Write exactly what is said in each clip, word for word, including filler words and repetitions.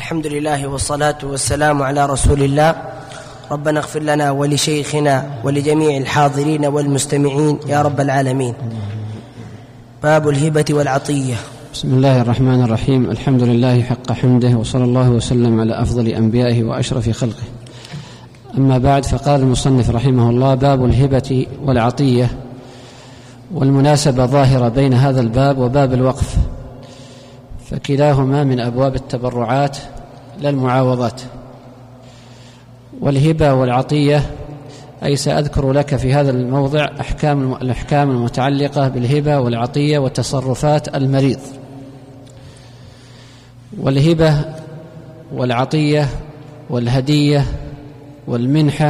الحمد لله والصلاة والسلام على رسول الله. ربنا اغفر لنا ولشيخنا ولجميع الحاضرين والمستمعين يا رب العالمين. باب الهبة والعطية. بسم الله الرحمن الرحيم. الحمد لله حق حمده، وصلى الله وسلم على أفضل أنبيائه وأشرف خلقه. أما بعد، فقال المصنف رحمه الله: باب الهبة والعطية. والمناسبة ظاهرة بين هذا الباب وباب الوقف، فكلاهما من أبواب التبرعات لا المعاوضات. والهبة والعطية أي سأذكر لك في هذا الموضع أحكام الأحكام المتعلقة بالهبة والعطية وتصرفات المريض. والهبة والعطية والهدية والمنحة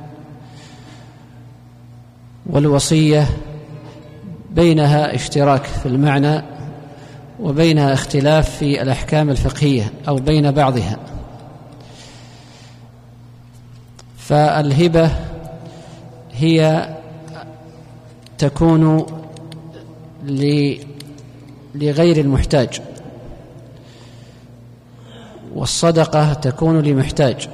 والوصية بينها اشتراك في المعنى، وبينها اختلاف في الأحكام الفقهية أو بين بعضها. فالهبة هي تكون لغير المحتاج، والصدقة تكون لمحتاج،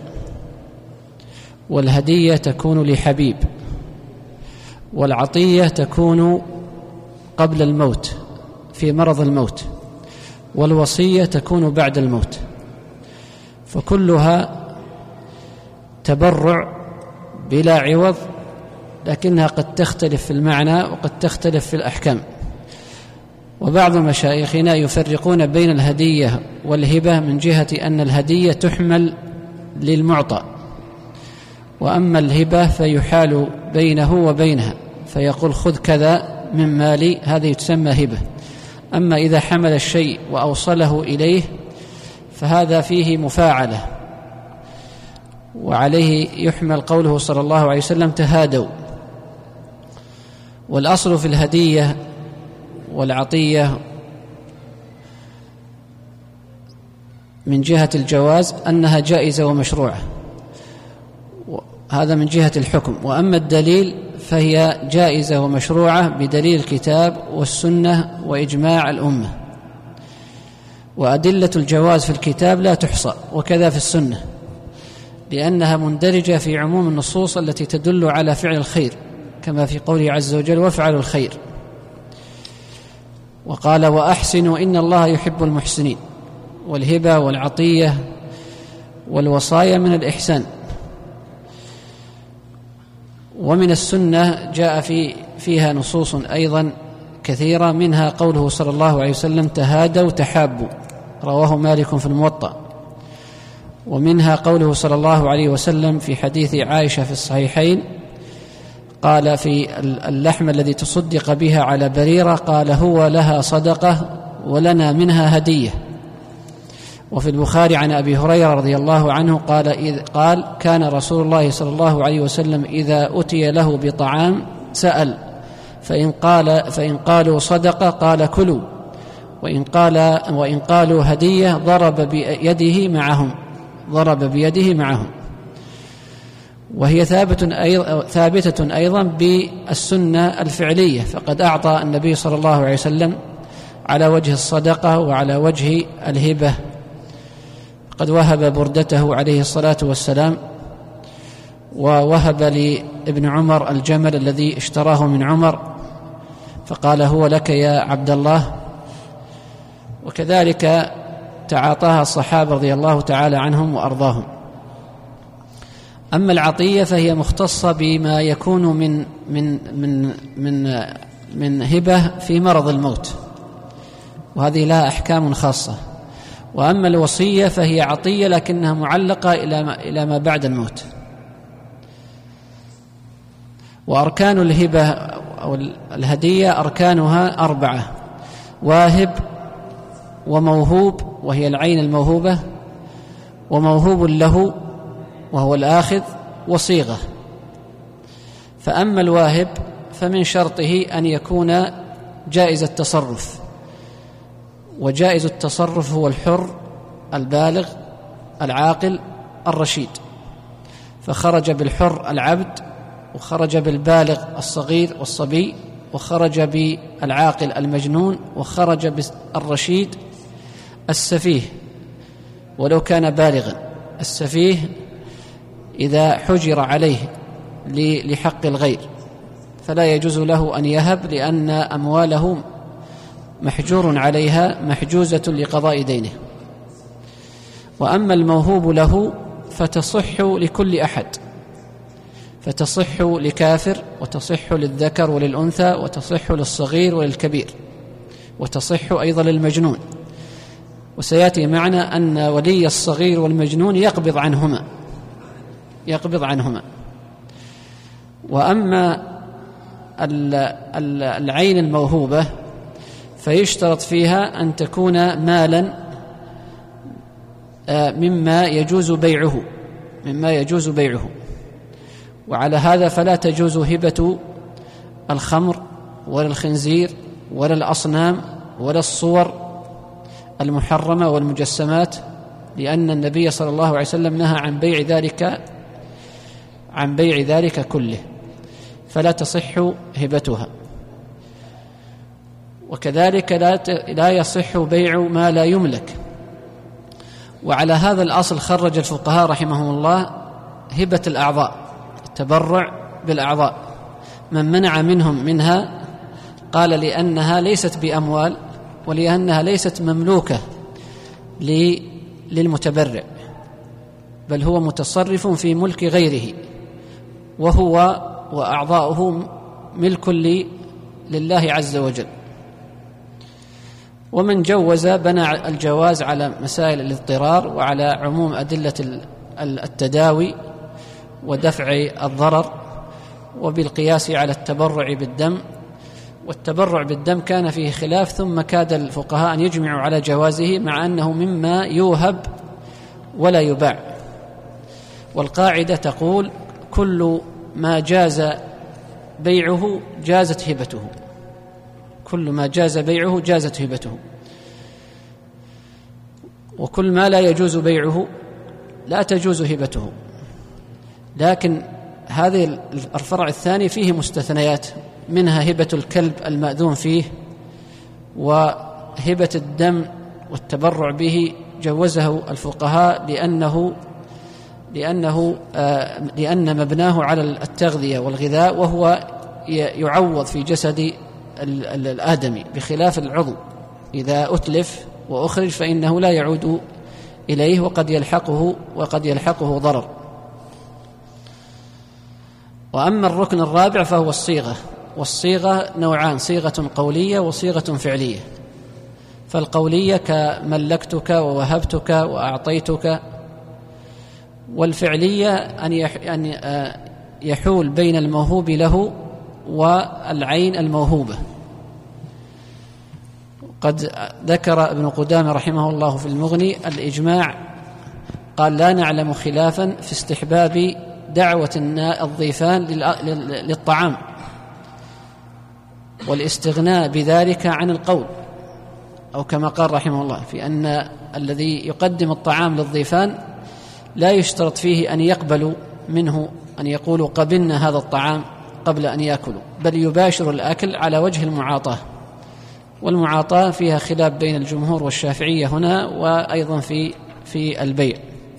والهدية تكون لحبيب، والعطية تكون قبل الموت في مرض الموت، والوصية تكون بعد الموت. فكلها تبرع بلا عوض، لكنها قد تختلف في المعنى وقد تختلف في الأحكام. وبعض مشايخنا يفرقون بين الهدية والهبة من جهة أن الهدية تحمل للمعطى، وأما الهبة فيحال بينه وبينها، فيقول: خذ كذا من مالي، هذه تسمى هبة. أما إذا حمل الشيء وأوصله إليه فهذا فيه مفاعلة، وعليه يحمل قوله صلى الله عليه وسلم: تهادوا. والأصل في الهدية والعطية من جهة الجواز أنها جائزة ومشروعة، هذا من جهة الحكم. وأما الدليل فهي جائزة ومشروعة بدليل الكتاب والسنة وإجماع الأمة. وأدلة الجواز في الكتاب لا تحصى، وكذا في السنة، لأنها مندرجة في عموم النصوص التي تدل على فعل الخير، كما في قوله عز وجل: وافعلوا الخير. وقال: وأحسنوا إن الله يحب المحسنين. والهبة والعطية والوصايا من الإحسان. ومن السنة جاء في فيها نصوص أيضا كثيرة، منها قوله صلى الله عليه وسلم: تهادوا تحابوا، رواه مالك في الموطأ. ومنها قوله صلى الله عليه وسلم في حديث عائشة في الصحيحين، قال في اللحم الذي تصدق بها على بريرة، قال: هو لها صدقة ولنا منها هدية. وفي البخاري عن أبي هريرة رضي الله عنه قال إذ قال كان رسول الله صلى الله عليه وسلم إذا أتي له بطعام سأل، فإن قال فإن قالوا صدقة قال: كلوا، وإن قال وإن قالوا هدية ضرب بيده معهم ضرب بيده معهم. وهي ثابتة أيضا بالسنة الفعلية، فقد أعطى النبي صلى الله عليه وسلم على وجه الصدقة وعلى وجه الهبة. قد وهب بردته عليه الصلاة والسلام، ووهب لابن عمر الجمل الذي اشتراه من عمر، فقال: هو لك يا عبد الله. وكذلك تعاطاها الصحابة رضي الله تعالى عنهم وأرضاهم. أما العطية فهي مختصة بما يكون من من من من من هبة في مرض الموت، وهذه لها أحكام خاصة. وأما الوصية فهي عطية لكنها معلقة إلى ما إلى ما بعد الموت. وأركان الهبة أو الهدية أركانها أربعة: واهب، وموهوب وهي العين الموهوبة، وموهوب له وهو الآخذ، وصيغة. فأما الواهب فمن شرطه أن يكون جائز التصرف، وجائز التصرف هو الحر البالغ العاقل الرشيد. فخرج بالحر العبد، وخرج بالبالغ الصغير والصبي، وخرج بالعاقل المجنون، وخرج بالرشيد السفيه، ولو كان بالغا. السفيه إذا حجر عليه لحق الغير فلا يجوز له أن يهب، لأن أمواله محجور عليها محجوزة لقضاء دينه. وأما الموهوب له فتصح لكل أحد، فتصح لكافر، وتصح للذكر وللأنثى، وتصح للصغير وللكبير، وتصح أيضا للمجنون. وسيأتي معنا أن ولي الصغير والمجنون يقبض عنهما يقبض عنهما وأما العين الموهوبة فيشترط فيها أن تكون مالا مما يجوز بيعه مما يجوز بيعه وعلى هذا فلا تجوز هبة الخمر ولا الخنزير ولا الأصنام ولا الصور المحرمة والمجسمات، لأن النبي صلى الله عليه وسلم نهى عن بيع ذلك عن بيع ذلك كله، فلا تصح هبتها. وكذلك لا يصح بيع ما لا يملك. وعلى هذا الأصل خرج الفقهاء رحمهم الله هبة الأعضاء، التبرع بالأعضاء. من منع منهم منها قال لأنها ليست بأموال، ولأنها ليست مملوكة للمتبرع، بل هو متصرف في ملك غيره، وهو وأعضاؤه ملك لله عز وجل. ومن جوز بنى الجواز على مسائل الاضطرار وعلى عموم أدلة التداوي ودفع الضرر، وبالقياس على التبرع بالدم. والتبرع بالدم كان فيه خلاف، ثم كاد الفقهاء أن يجمعوا على جوازه، مع أنه مما يوهب ولا يباع. والقاعدة تقول كل ما جاز بيعه جازت هبته، كل ما جاز بيعه جازت هبته، وكل ما لا يجوز بيعه لا تجوز هبته. لكن هذا الفرع الثاني فيه مستثنيات، منها هبة الكلب المأذون فيه، وهبة الدم والتبرع به جوزه الفقهاء لأنه لأنه آه لأن مبناه على التغذية والغذاء، وهو يعوض في جسد الآدمي، بخلاف العضو إذا أتلف وأخرج فإنه لا يعود إليه، وقد يلحقه وقد يلحقه ضرر. وأما الركن الرابع فهو الصيغة، والصيغة نوعان: صيغة قولية وصيغة فعلية. فالقولية كملكتك ووهبتك وأعطيتك، والفعلية أن يحول بين الموهوب له والعين الموهوبة. قد ذكر ابن قدامة رحمه الله في المغني الإجماع، قال: لا نعلم خلافا في استحباب دعوة الضيفان للطعام والاستغناء بذلك عن القول، أو كما قال رحمه الله في أن الذي يقدم الطعام للضيفان لا يشترط فيه أن يقبلوا منه، أن يقولوا قبلنا هذا الطعام قبل أن يأكلوا، بل يباشر الأكل على وجه المعاطاة. والمعاطاة فيها خلاف بين الجمهور والشافعية هنا، وأيضا في في البيع.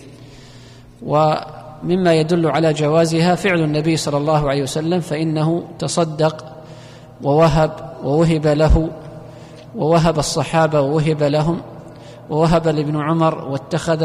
ومما يدل على جوازها فعل النبي صلى الله عليه وسلم، فإنه تصدق ووهب ووهب له، ووهب الصحابة ووهب لهم، ووهب لابن عمر واتخذ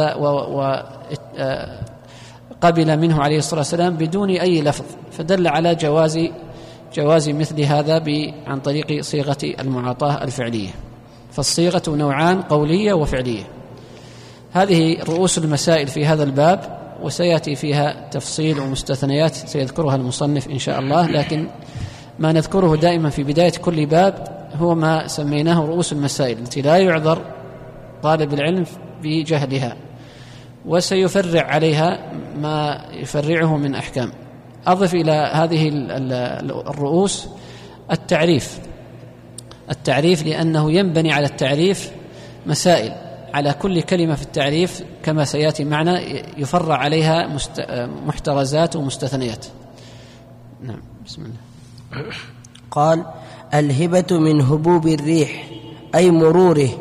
وقبل منه عليه الصلاة والسلام بدون أي لفظ، فدل على جواز جواز مثل هذا عن طريق صيغة المعاطاة الفعلية. فالصيغة نوعان: قولية وفعلية. هذه رؤوس المسائل في هذا الباب، وسيأتي فيها تفصيل ومستثنيات سيذكرها المصنف إن شاء الله، لكن ما نذكره دائما في بداية كل باب هو ما سميناه رؤوس المسائل التي لا يعذر طالب العلم بجهلها، وسيفرع عليها ما يفرعه من أحكام. أضف إلى هذه الرؤوس التعريف التعريف لأنه ينبني على التعريف مسائل، على كل كلمة في التعريف كما سيأتي معنا يفرع عليها محترزات ومستثنيات. نعم، بسم الله. قال: الهبة من هبوب الريح أي مروره،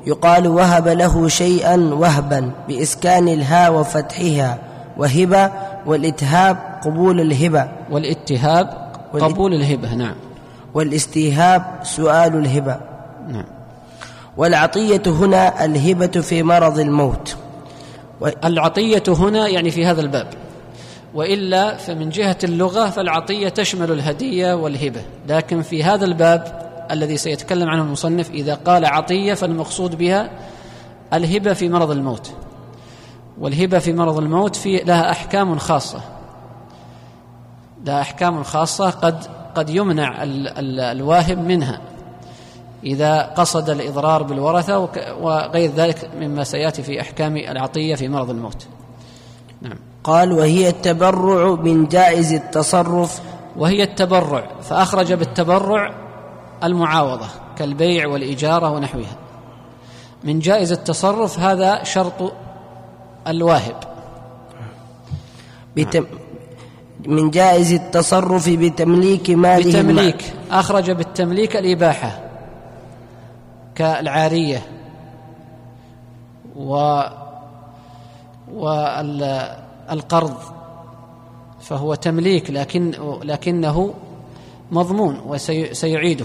يقال وهب له شيئا وهبا بإسكان الهاء وفتحها وهبة، والإتهاب قبول الهبة، والاتهاب قبول الهبة. نعم. والاستيهاب سؤال الهبة. نعم. والعطية هنا الهبة في مرض الموت. العطية هنا يعني في هذا الباب، وإلا فمن جهة اللغة فالعطية تشمل الهدية والهبة، لكن في هذا الباب الذي سيتكلم عنه المصنف إذا قال عطية فالمقصود بها الهبة في مرض الموت. والهبة في مرض الموت في لها أحكام خاصة، لها أحكام خاصة قد قد يمنع ال ال الواهب منها إذا قصد الإضرار بالورثة وغير ذلك مما سيأتي في أحكام العطية في مرض الموت. نعم. قال وهي التبرع من جائز التصرف. وهي التبرع، فأخرج بالتبرع المعاوضة كالبيع والإجارة ونحوها. من جائز التصرف هذا شرط الواهب. بتم من جائز التصرف بتمليك ماله. بتمليك، أخرج بالتمليك الإباحة كالعارية و والقرض، فهو تمليك لكن لكنه مضمون وسيعيده.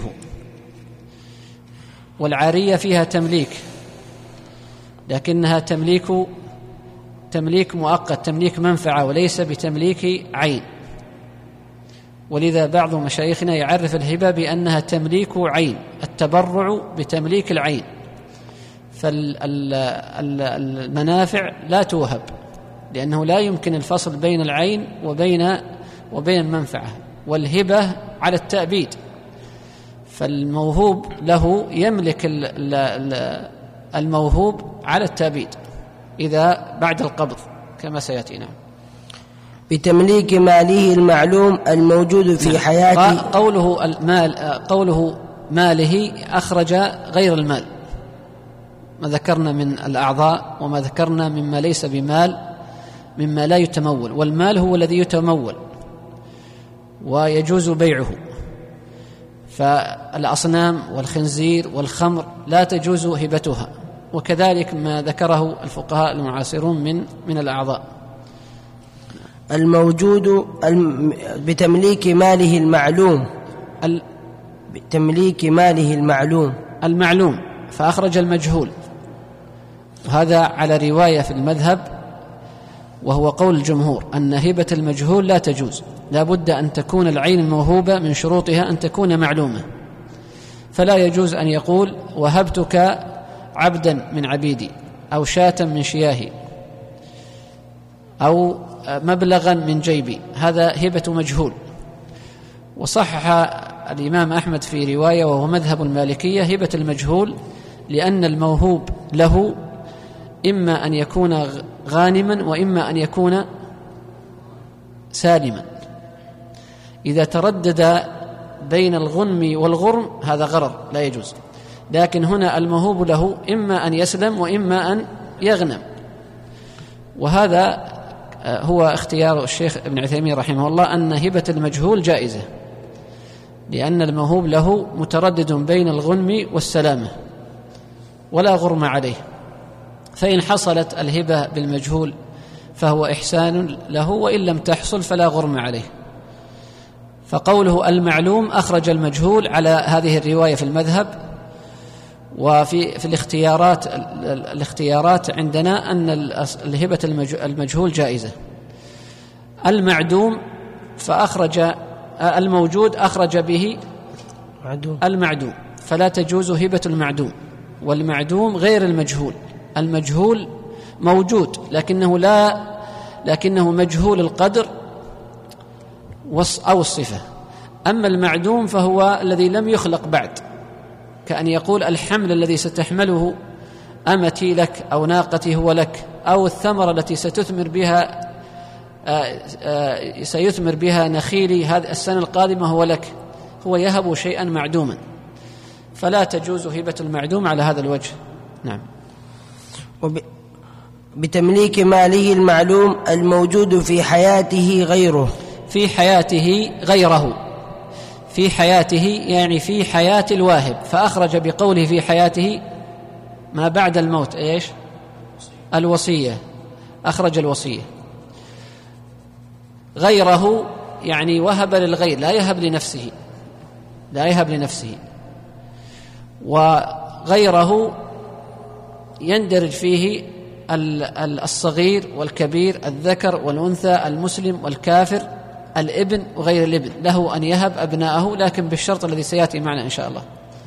والعارية فيها تمليك لكنها تمليك تمليك مؤقت، تمليك منفعة وليس بتمليك عين. ولذا بعض مشايخنا يعرف الهبة بأنها تمليك عين، التبرع بتمليك العين. فالمنافع لا توهب لأنه لا يمكن الفصل بين العين وبين وبين المنفعة. والهبة على التأبيد، فالموهوب له يملك الموهوب على التأبيد إذا بعد القبض كما سيأتينا. بتمليك ماله المعلوم الموجود في حياته. قوله المال، قوله ماله أخرج غير المال، ما ذكرنا من الأعضاء وما ذكرنا مما ليس بمال مما لا يتمول. والمال هو الذي يتمول ويجوز بيعه، فالأصنام والخنزير والخمر لا تجوز هبتها، وكذلك ما ذكره الفقهاء المعاصرون من من الأعضاء. الموجود بتمليك ماله المعلوم ال... بتمليك ماله المعلوم المعلوم فأخرج المجهول، وهذا على رواية في المذهب وهو قول الجمهور أن هبة المجهول لا تجوز، لا بد أن تكون العين الموهوبة من شروطها أن تكون معلومة. فلا يجوز أن يقول وهبتك عبدا من عبيدي أو شاة من شياهي أو مبلغا من جيبي، هذا هبة مجهول. وصحح الإمام أحمد في رواية وهو مذهب المالكية هبة المجهول، لأن الموهوب له إما أن يكون غانما وإما أن يكون سالما. إذا تردد بين الغنم والغرم هذا غرر لا يجوز، لكن هنا الموهوب له إما أن يسلم وإما أن يغنم. وهذا هو اختيار الشيخ ابن عثيمين رحمه الله أن هبة المجهول جائزة، لأن الموهوب له متردد بين الغنم والسلامة ولا غرم عليه، فإن حصلت الهبة بالمجهول فهو إحسان له، وإن لم تحصل فلا غرم عليه. فقوله المعلوم أخرج المجهول على هذه الرواية في المذهب. وفي في الاختيارات الاختيارات عندنا أن الهبة المجهول جائزة. المعدوم فأخرج الموجود أخرج به المعدوم، فلا تجوز هبة المعدوم. والمعدوم غير المجهول، المجهول موجود لكنه لا لكنه مجهول القدر أو الصفة. أما المعدوم فهو الذي لم يخلق بعد، كأن يقول الحمل الذي ستحمله أمتي لك أو ناقتي هو لك، أو الثمرة التي ستثمر بها آآ آآ سيثمر بها نخيلي هذه السنة القادمة هو لك. هو يهب شيئا معدوما، فلا تجوز هبة المعدوم على هذا الوجه. نعم. بتمليك ماله المعلوم الموجود في حياته غيره. في حياته غيره، في حياته يعني في حياة الواهب، فأخرج بقوله في حياته ما بعد الموت إيش؟ الوصية، أخرج الوصية. غيره يعني وهب للغير، لا يهب لنفسه، لا يهب لنفسه. وغيره يندرج فيه الصغير والكبير، الذكر والأنثى، المسلم والكافر، الابن وغير الابن، له أن يهب أبناءه، لكن بالشرط الذي سيأتي معنا إن شاء الله.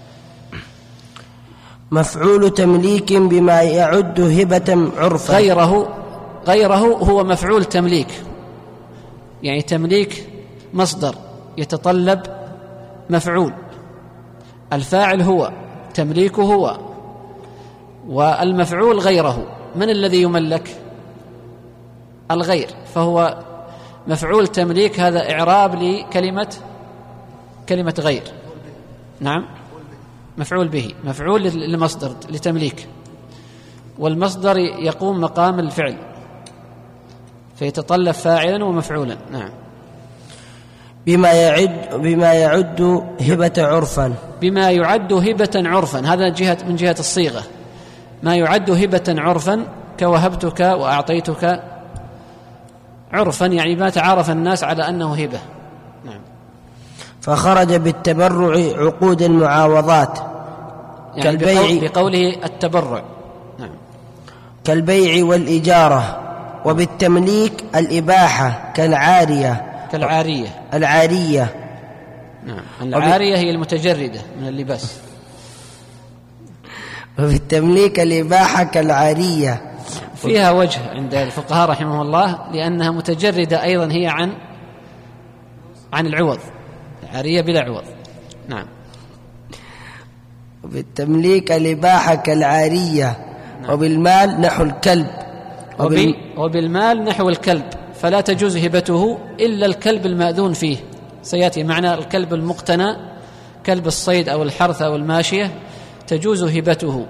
مفعول تمليك بما يعد هبة عرفا. غيره غيره هو مفعول تمليك، يعني تمليك مصدر يتطلب مفعول، الفاعل هو، تمليكه هو، والمفعول غيره. من الذي يملك؟ الغير، فهو مفعول تمليك. هذا إعراب لكلمة كلمة غير. نعم، مفعول به، مفعول للمصدر لتمليك، والمصدر يقوم مقام الفعل فيتطلب فاعلا ومفعولا. نعم. بما يعد بما يعد هبة عرفا. بما يعد هبة عرفا، هذا جهة من جهة الصيغة. ما يعد هبة عرفا كوهبتك وأعطيتك عرفا، يعني ما تعارف الناس على أنه هبة. نعم. فخرج بالتبرع عقود المعاوضات، يعني كالبيع بقوله التبرع. نعم. كالبيع والإجارة. وبالتمليك الإباحة كالعارية كالعارية العارية. نعم. العارية هي المتجردة من اللباس. وبالتمليك الإباحة كالعارية. فيها وجه عند الفقهاء رحمه الله، لأنها متجردة أيضا هي عن عن العوض، عارية بلا عوض. نعم. وبالتمليك الإباحة كالعارية. نعم. وبالمال نحو الكلب. وبال... وبالمال نحو الكلب، فلا تجوز هبته إلا الكلب المأذون فيه. سيأتي معنى الكلب المقتنى، كلب الصيد أو الحرث أو الماشية، تجوز هبته.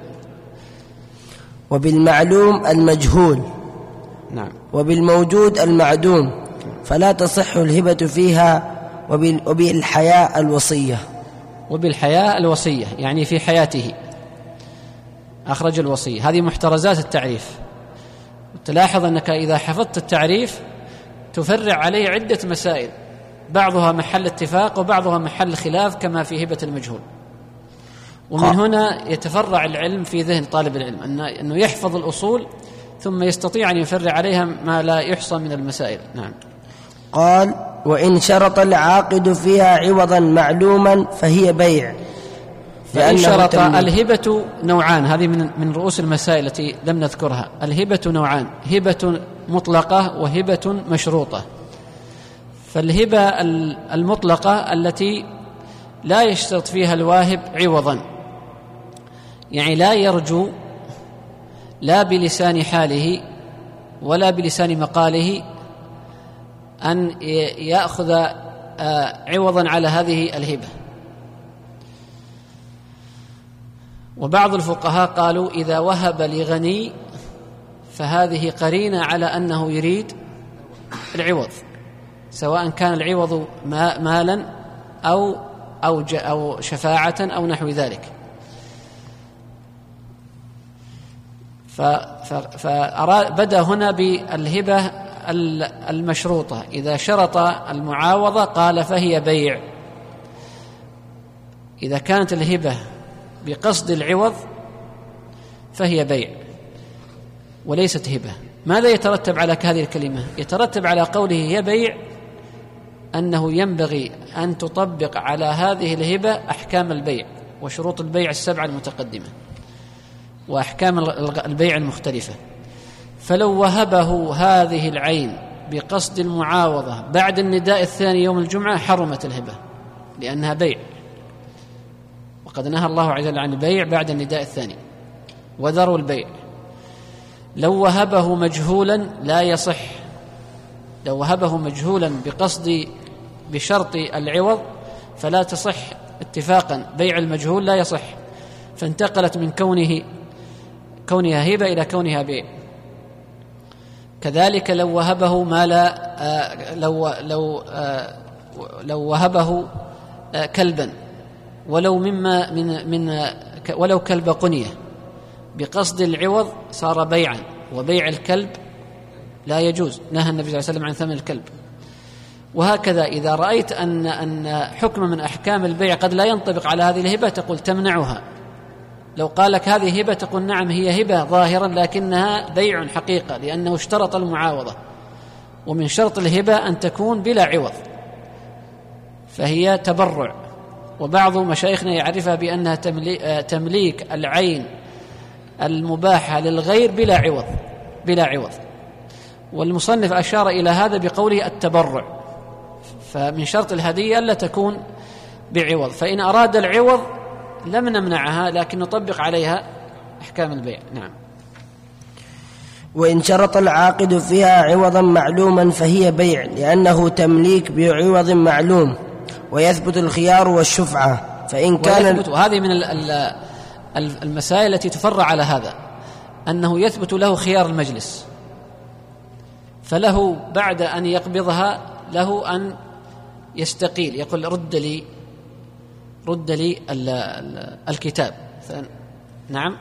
وبالمعلوم المجهول. نعم. وبالموجود المعدوم، فلا تصح الهبة فيها. وبالحياء الوصية. وبالحياء الوصية يعني في حياته أخرج الوصية. هذه محترزات التعريف. تلاحظ أنك إذا حفظت التعريف تفرع عليه عدة مسائل، بعضها محل اتفاق وبعضها محل خلاف، كما في هبة المجهول. ومن هنا يتفرع العلم في ذهن طالب العلم، أنه يحفظ الأصول ثم يستطيع أن يفرع عليها ما لا يحصى من المسائل. نعم. قال: وإن شرط العاقد فيها عوضا معلوما فهي بيع. فإن شرط. الهبة نوعان، هذه من من رؤوس المسائل التي لم نذكرها. الهبة نوعان: هبة مطلقة وهبة مشروطة. فالهبة المطلقة التي لا يشترط فيها الواهب عوضا، يعني لا يرجو لا بلسان حاله ولا بلسان مقاله أن يأخذ عوضا على هذه الهبة. وبعض الفقهاء قالوا إذا وهب لغني فهذه قرينة على أنه يريد العوض، سواء كان العوض مالا أو أو أو شفاعة أو نحو ذلك. فبدأ هنا بالهبة المشروطة. إذا شرط المعاوضة قال فهي بيع. إذا كانت الهبة بقصد العوض فهي بيع وليست هبة. ماذا يترتب على هذه الكلمة؟ يترتب على قوله هي بيع أنه ينبغي أن تطبق على هذه الهبة أحكام البيع وشروط البيع السبعة المتقدمة وأحكام البيع المختلفة. فلو وهبه هذه العين بقصد المعاوضة بعد النداء الثاني يوم الجمعة حرمت الهبة لأنها بيع، وقد نهى الله عز وجل عن البيع بعد النداء الثاني، وذروا البيع. لو وهبه مجهولا لا يصح. لو وهبه مجهولا بقصد بشرط العوض فلا تصح اتفاقا، بيع المجهول لا يصح، فانتقلت من كونه كونها هبة إلى كونها بيع. كذلك لو وهبه ما لا آه لو لو آه لو وهبه آه كلبا ولو مما من من ولو كلب قنية بقصد العوض صار بيعا، وبيع الكلب لا يجوز، نهى النبي صلى الله عليه وسلم عن ثمن الكلب. وهكذا إذا رأيت أن أن حكم من أحكام البيع قد لا ينطبق على هذه الهبة تقول تمنعها. لو قال لك هذه هبة تقول نعم هي هبة ظاهرا لكنها بيع حقيقة، لأنه اشترط المعاوضة، ومن شرط الهبة أن تكون بلا عوض، فهي تبرع. وبعض مشايخنا يعرفها بأنها تمليك العين المباحة للغير بلا عوض بلا عوض والمصنف أشار إلى هذا بقوله التبرع. فمن شرط الهدية ألا تكون بعوض، فإن أراد العوض لم نمنعها لكن نطبق عليها أحكام البيع. نعم. وإن شرط العاقد فيها عوضا معلوما فهي بيع، لأنه تمليك بعوض معلوم، ويثبت الخيار والشفعة. فإن كان هذه من المسائل التي تفرع على هذا، أنه يثبت له خيار المجلس، فله بعد أن يقبضها له أن يستقيل، يقول رد لي رد لي الكتاب. نعم.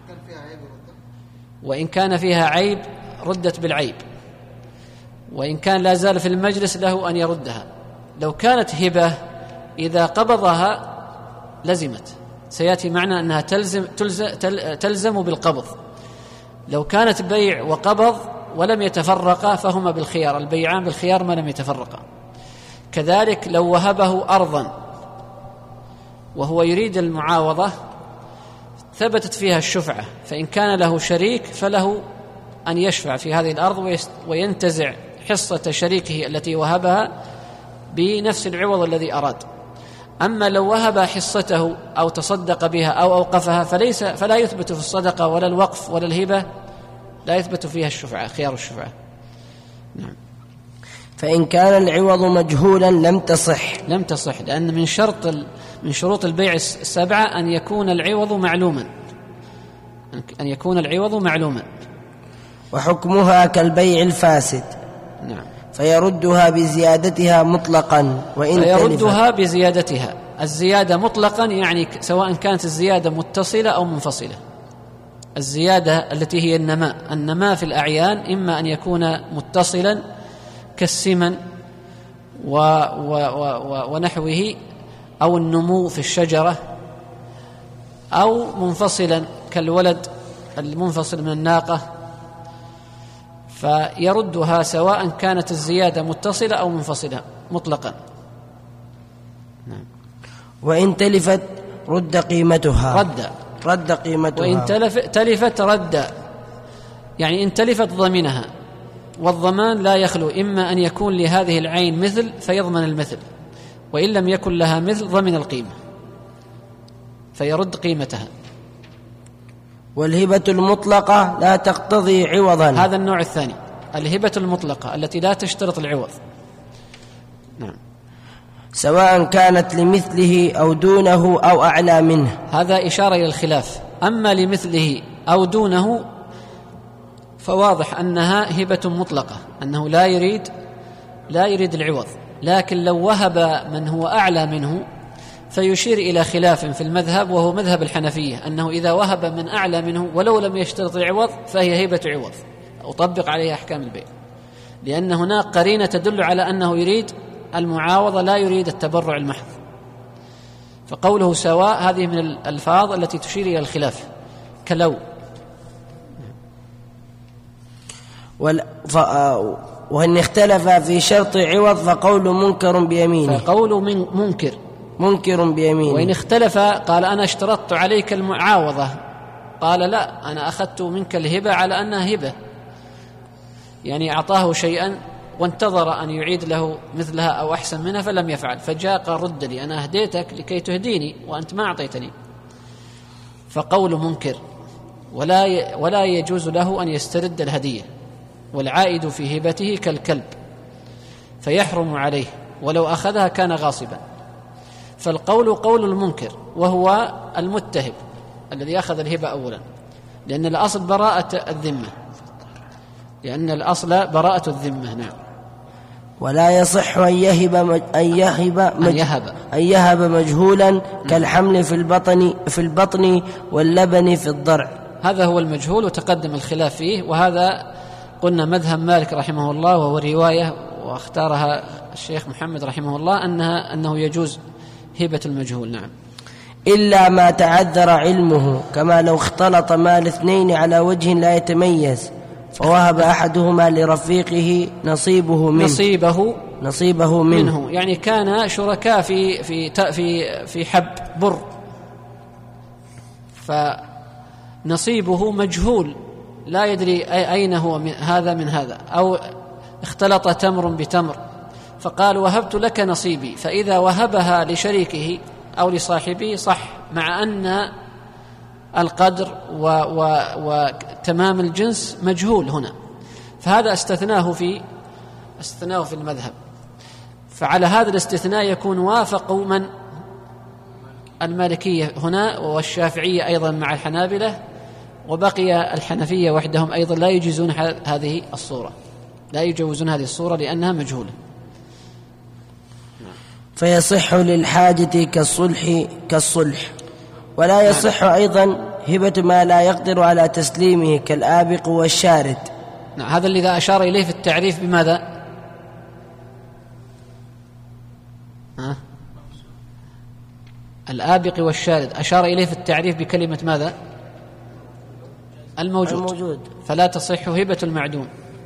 وإن كان فيها عيب ردت بالعيب، وإن كان لا زال في المجلس له أن يردها. لو كانت هبة إذا قبضها لزمت، سيأتي معنا أنها تلزم, تلزم, تلزم بالقبض. لو كانت بيع وقبض ولم يتفرقا فهما بالخيار، البيعان بالخيار ما لم يتفرقا. كذلك لو وهبه أرضا وهو يريد المعاوضة ثبتت فيها الشفعة، فإن كان له شريك فله أن يشفع في هذه الأرض وينتزع حصة شريكه التي وهبها بنفس العوض الذي أراد. أما لو وهب حصته أو تصدق بها أو أوقفها فليس فلا يثبت في الصدقة ولا الوقف ولا الهبة، لا يثبت فيها الشفعة، خيار الشفعة. نعم. فإن كان العوض مجهولا لم تصح لم تصح لأن من شرط من شروط البيع السبعة أن يكون العوض معلوما أن يكون العوض معلوما وحكمها كالبيع الفاسد. نعم. فيردها بزيادتها مطلقا وإن فيردها بزيادتها. الزيادة مطلقا يعني سواء كانت الزيادة متصلة أو منفصلة. الزيادة التي هي النماء النماء في الأعيان إما أن يكون متصلا كالسمن و و و ونحوه، أو النمو في الشجرة، أو منفصلا كالولد المنفصل من الناقة، فيردها سواء كانت الزيادة متصلة أو منفصلة مطلقا. نعم. وإن تلفت رد قيمتها رد رد قيمتها وإن تلف تلفت رد، يعني إن تلفت ضمنها، والضمان لا يخلو إما أن يكون لهذه العين مثل فيضمن المثل، وإن لم يكن لها مثل ضمن القيمة فيرد قيمتها. والهبة المطلقة لا تقتضي عوضا. هذا النوع الثاني، الهبة المطلقة التي لا تشترط العوض. نعم. سواء كانت لمثله أو دونه أو أعلى منه. هذا إشارة إلى الخلاف. أما لمثله أو دونه فواضح أنها هبة مطلقة، أنه لا يريد لا يريد العوض. لكن لو وهب من هو أعلى منه فيشير إلى خلاف في المذهب، وهو مذهب الحنفية، أنه إذا وهب من أعلى منه ولو لم يشترط العوض فهي هبة عوض، أطبق عليها أحكام البيع، لأن هناك قرينة تدل على أنه يريد المعاوضة لا يريد التبرع المحض. فقوله سواء هذه من الألفاظ التي تشير إلى الخلاف، كلو. وإن اختلف في شرط عوض فقول منكر بيمينه. فقول من منكر منكر بيمينه. وإن اختلف قال أنا اشترطت عليك المعاوضة، قال لا أنا أخذت منك الهبة على أنها هبة، يعني أعطاه شيئا وانتظر أن يعيد له مثلها أو أحسن منها فلم يفعل، فجاء قال رد لي، أنا أهديتك لكي تهديني وأنت ما أعطيتني. فقول منكر، ولا ولا يجوز له أن يسترد الهدية، والعائد في هبته كالكلب فيحرم عليه، ولو أخذها كان غاصبا. فالقول قول المنكر، وهو المتهم الذي أخذ الهبة أولا، لأن الأصل براءة الذمة لأن الأصل براءة الذمة. نعم. ولا يصح أن يهب مج... أن يهب مج... أن يهب أن يهب مجهولا كالحمل في البطن في البطن واللبن في الضرع. هذا هو المجهول وتقدم الخلاف فيه، وهذا قلنا مذهب مالك رحمه الله، وهو رواية واختارها الشيخ محمد رحمه الله أنها أنه يجوز هبة المجهول. نعم. إلا ما تعذر علمه، كما لو اختلط مال اثنين على وجه لا يتميز فوهب أحدهما لرفيقه نصيبه منه نصيبه نصيبه منه, منه يعني كان شركاء في في في في حب بر، فنصيبه مجهول لا يدري أين هو من هذا من هذا، أو اختلط تمر بتمر فقال وهبت لك نصيبي، فإذا وهبها لشريكه أو لصاحبه صح، مع أن القدر وتمام الجنس مجهول هنا، فهذا استثناه في استثناه في المذهب. فعلى هذا الاستثناء يكون وافقوا من المالكية هنا والشافعية أيضا مع الحنابلة، وبقي الحنفية وحدهم أيضا لا يجوزون هذه الصورة، لا يجوزون هذه الصورة لأنها مجهولة. فيصح للحاجة كالصلح كالصلح ولا يصح أيضا هبة ما لا يقدر على تسليمه كالآبق والشارد. نعم. هذا اللي ذا أشار إليه في التعريف بماذا؟ ها؟ الآبق والشارد أشار إليه في التعريف بكلمة ماذا؟ الموجود, الموجود. فلا تصح هبة المعدوم.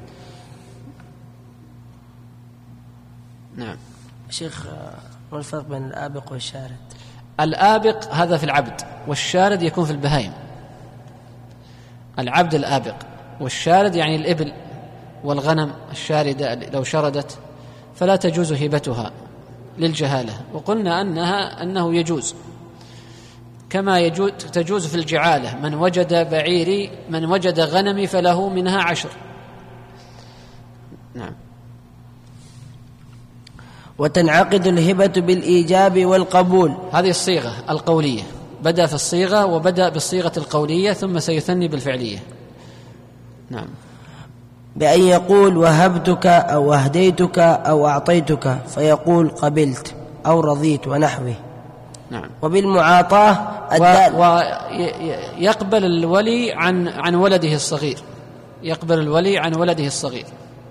نعم. شيخ، ما الفرق بين الآبق والشارد؟ الآبق هذا في العبد، والشارد يكون في البهائم. العبد الآبق، والشارد يعني الإبل والغنم الشاردة لو شردت فلا تجوز هبتها للجهالة، وقلنا أنها أنه يجوز، كما يجوز تجوز في الجعالة، من وجد بعيري من وجد غنمي فله منها عشر. نعم. وتنعقد الهبة بالإيجاب والقبول. هذه الصيغة القولية، بدأ في الصيغة وبدأ بالصيغة القولية ثم سيثني بالفعلية. نعم. بأن يقول وهبتك أو أهديتك أو أعطيتك فيقول قبلت أو رضيت ونحوه. نعم. وبالمعاطاة الدال ويقبل الولي عن عن ولده الصغير، يقبل الولي عن ولده الصغير.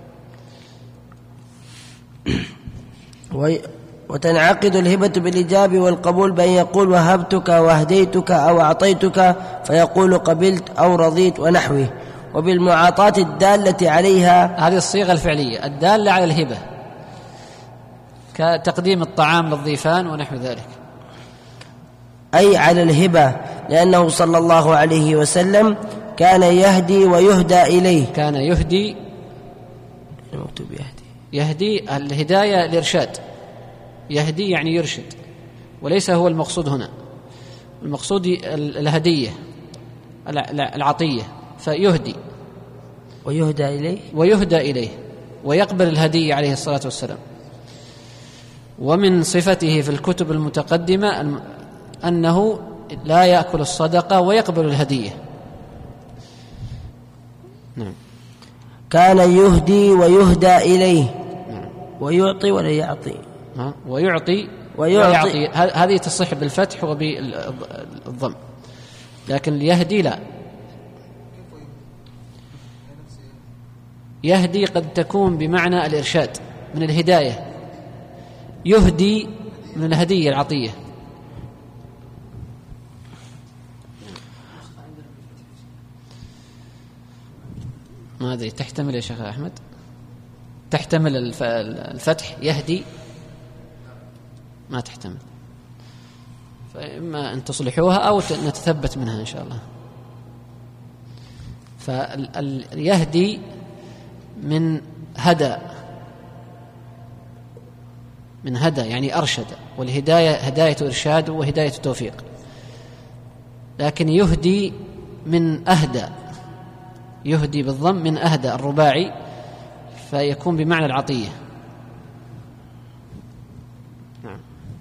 وتنعقد الهبة بالإجاب والقبول بأن يقول وهبتك وأهديتك أو أعطيتك فيقول قبلت أو رضيت ونحوه. وبالمعاطاة الدالة عليها، هذه الصيغة الفعلية الدالة على الهبة كتقديم الطعام للضيفان ونحو ذلك، أي على الهبة، لأنه صلى الله عليه وسلم كان يهدي ويهدى إليه. كان يهدي، المكتوب يهدي يهدي الهداية الإرشاد، يهدي يعني يرشد، وليس هو المقصود هنا، المقصود الهدية العطية، فيهدي ويهدى إليه ويهدى إليه ويقبل الهدية عليه الصلاة والسلام. ومن صفته في الكتب المتقدمة أنه لا يأكل الصدقة ويقبل الهدية. نعم. كان يهدي ويهدى إليه. نعم. ويعطي ولا يعطي؟ ويعطي ويعطي، هذه تصح بالفتح وبالضم، لكن يهدي لا. يهدي قد تكون بمعنى الإرشاد من الهداية، يهدي من الهدية العطية. ما أدري تحتمل يا شيخ أحمد، تحتمل الفتح يهدي؟ ما تحتمل، فإما أن تصلحوها أو نتثبت منها إن شاء الله. فيهدي من هدى، من هدى يعني أرشد، والهداية هداية إرشاد وهداية توفيق. لكن يهدي من أهدى، يهدي بالضم من أهدى الرباعي، فيكون بمعنى العطية. نعم.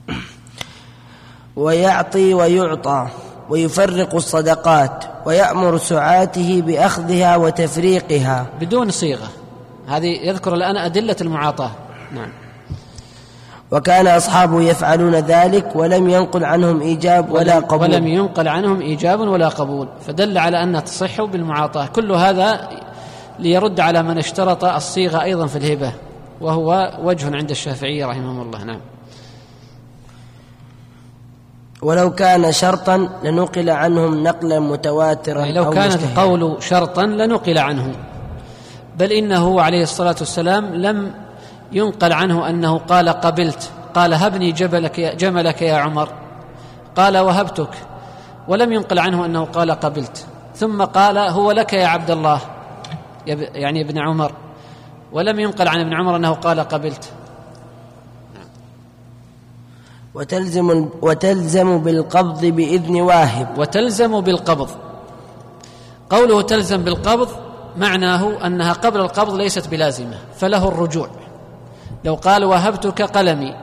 ويعطي ويعطى ويفرق الصدقات ويأمر سعاته بأخذها وتفريقها بدون صيغة. هذه يذكر الآن أدلة المعاطاة. نعم. وكان أصحابه يفعلون ذلك ولم ينقل عنهم إيجاب ولا قبول ولم ينقل عنهم إيجاب ولا قبول، فدل على أنها تصح بالمعاطاة. كل هذا ليرد على من اشترط الصيغة أيضا في الهبة، وهو وجه عند الشافعية رحمهم الله. نعم. ولو كان شرطا لنقل عنهم نقلا متواترا، يعني لو كان القول شرطا لنقل عنه، بل إنه عليه الصلاة والسلام لم ينقل عنه أنه قال قبلت، قال هبني جبلك يا جملك يا عمر، قال وهبتك، ولم ينقل عنه أنه قال قبلت، ثم قال هو لك يا عبد الله يعني ابن عمر، ولم ينقل عن ابن عمر أنه قال قبلت. وتلزم, وتلزم بالقبض بإذن واهب. وتلزم بالقبض، قوله تلزم بالقبض معناه أنها قبل القبض ليست بلازمة، فله الرجوع. لو قال وهبتك قلمي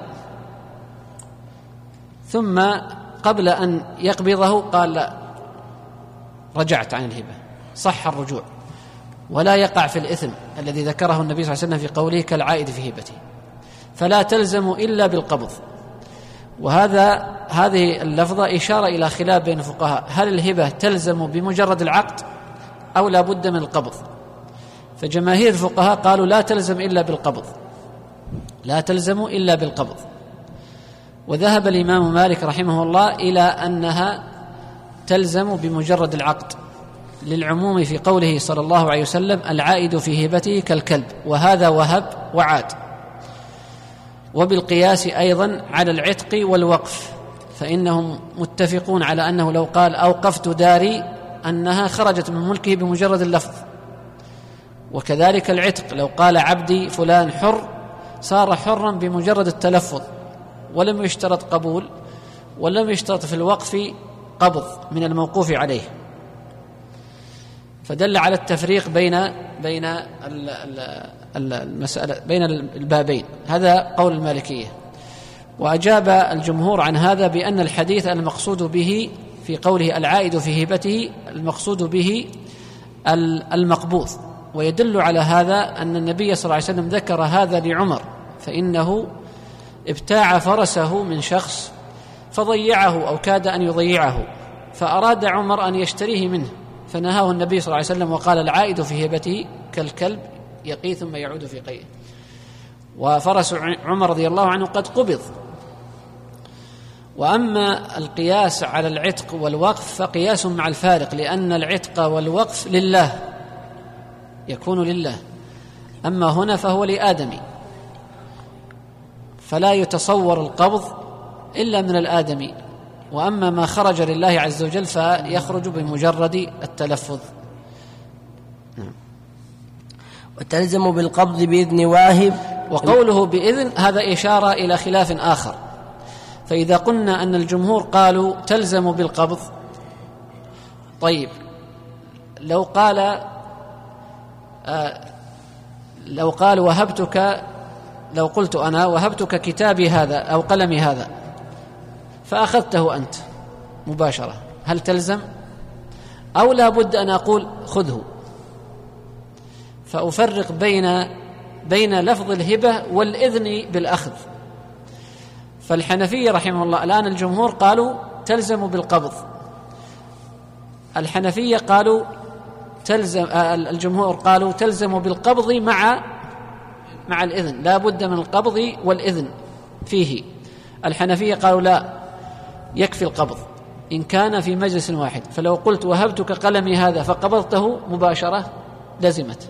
ثم قبل أن يقبضه قال لا رجعت عن الهبة، صح الرجوع، ولا يقع في الإثم الذي ذكره النبي صلى الله عليه وسلم في قوله كالعائد في هبته، فلا تلزم إلا بالقبض. وهذا هذه اللفظة إشارة إلى خلاف بين الفقهاء، هل الهبة تلزم بمجرد العقد أو لا بد من القبض؟ فجماهير الفقهاء قالوا لا تلزم إلا بالقبض، لا تلزم إلا بالقبض. وذهب الإمام مالك رحمه الله إلى أنها تلزم بمجرد العقد، للعموم في قوله صلى الله عليه وسلم العائد في هبته كالكلب، وهذا وهب وعاد. وبالقياس أيضا على العتق والوقف، فإنهم متفقون على أنه لو قال أوقفت داري أنها خرجت من ملكه بمجرد اللفظ. وكذلك العتق، لو قال عبدي فلان حر صار حرا بمجرد التلفظ، ولم يشترط قبول، ولم يشترط في الوقف قبض من الموقوف عليه. فدل على التفريق بين بين المسألة بين البابين. هذا قول المالكية. وأجاب الجمهور عن هذا بأن الحديث المقصود به في قوله العائد في هبته المقصود به المقبوض، ويدل على هذا أن النبي صلى الله عليه وسلم ذكر هذا لعمر، فإنه ابتاع فرسه من شخص فضيعه أو كاد أن يضيعه، فأراد عمر أن يشتريه منه، فنهاه النبي صلى الله عليه وسلم وقال العائد في هبته كالكلب يقي ثم يعود في قيئه. وفرس عمر رضي الله عنه قد قبض. وأما القياس على العتق والوقف فقياس مع الفارق، لأن العتق والوقف لله، يكون لله، أما هنا فهو لآدمي، فلا يتصور القبض إلا من الآدمي، وأما ما خرج لله عز وجل فيخرج بمجرد التلفظ. وتلزم بالقبض بإذن واهب. وقوله بإذن هذا إشارة إلى خلاف آخر. فإذا قلنا أن الجمهور قالوا تلزم بالقبض، طيب لو قال آه لو قال وهبتك، لو قلت أنا وهبتك كتابي هذا أو قلمي هذا فأخذته أنت مباشرة، هل تلزم؟ أو لا بد أن أقول خذه؟ فأفرق بين بين لفظ الهبة والإذن بالأخذ. فالحنفية رحمه الله الآن الجمهور قالوا تلزم بالقبض، الحنفية قالوا تلزم الجمهور قالوا تلزم بالقبض مع مع الإذن، لا بد من القبض والإذن فيه. الحنفية قالوا لا، يكفي القبض إن كان في مجلس واحد، فلو قلت وهبتك قلمي هذا فقبضته مباشرة لزمت.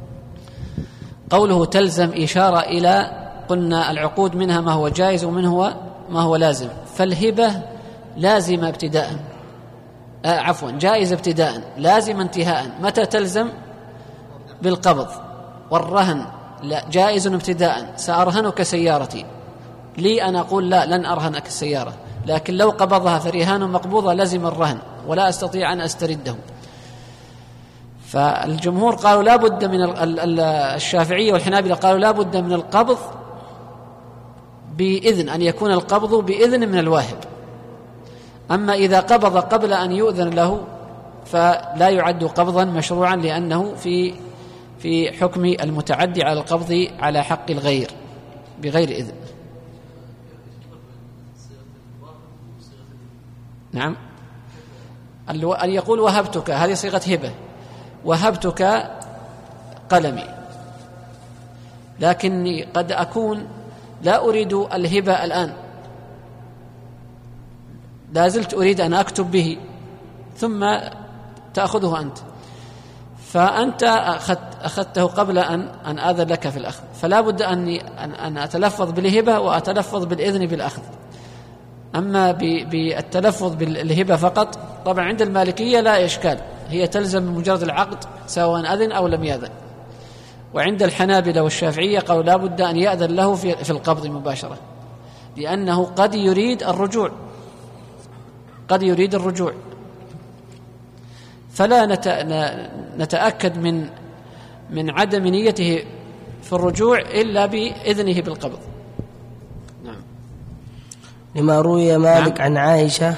قوله تلزم إشارة إلى قلنا العقود منها ما هو جائز ومنه ما هو لازم، فالهبة لازمة ابتداء آه عفوا جائز ابتداء، لازم انتهاء. متى تلزم؟ بالقبض. والرهن لا جائز ابتداء، سأرهنك سيارتي، لي أن أقول لا لن أرهنك السيارة، لكن لو قبضها فرهان مقبوضة لزم الرهن ولا أستطيع أن أسترده. فالجمهور قالوا لا بد من الشافعية والحنابلة قالوا لا بد من القبض بإذن، أن يكون القبض بإذن من الواهب. أما إذا قبض قبل أن يؤذن له فلا يعد قبضا مشروعا، لأنه في في حكم المتعدي على القبض على حق الغير بغير إذن. نعم، أن يقول وهبتك، هذه صيغة هبة، وهبتك قلمي، لكني قد أكون لا أريد الهبة الآن، لا زلت أريد أن أكتب به ثم تأخذه أنت، فأنت أخذت أخذته قبل أن أن آذن لك في الأخذ، فلا بد أني أن أن أتلفظ بالهبة وأتلفظ بالإذن بالأخذ. أما بالتلفظ بالهبة فقط طبعا عند المالكية لا إشكال، هي تلزم بمجرد العقد سواء أذن أو لم يأذن. وعند الحنابلة والشافعية قالوا لا بد أن يأذن له في في القبض مباشرة، لأنه قد يريد الرجوع قد يريد الرجوع فلا نتأكد من من عدم نيته في الرجوع إلا بإذنه بالقبض. نعم. لما روي مالك نعم. عن عائشة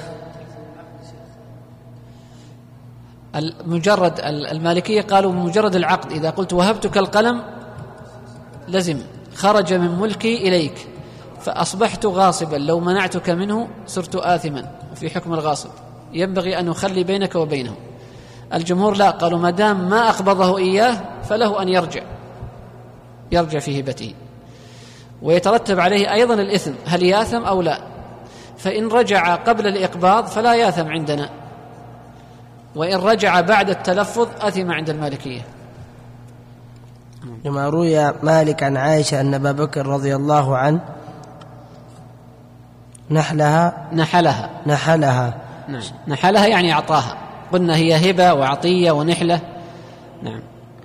المجرد المالكية قالوا بمجرد العقد إذا قلت وهبتك القلم لزم، خرج من ملكي إليك فأصبحت غاصبا، لو منعتك منه صرت آثما في حكم الغاصب، ينبغي أن نخلي بينك وبينه. الجمهور لا، قالوا ما دام ما أقبضه إياه فله أن يرجع يرجع في هبته، ويترتب عليه أيضا الإثم، هل ياثم أو لا؟ فإن رجع قبل الإقباض فلا ياثم عندنا، وإن رجع بعد التلفظ أثم عند المالكية. لما روي مالك عن عائشة أن أبا بكر رضي الله عنه نحلها نحلها نحلها نعم. نحلها يعني أعطاها، قلنا هي هبة وعطية ونحلة. نعم.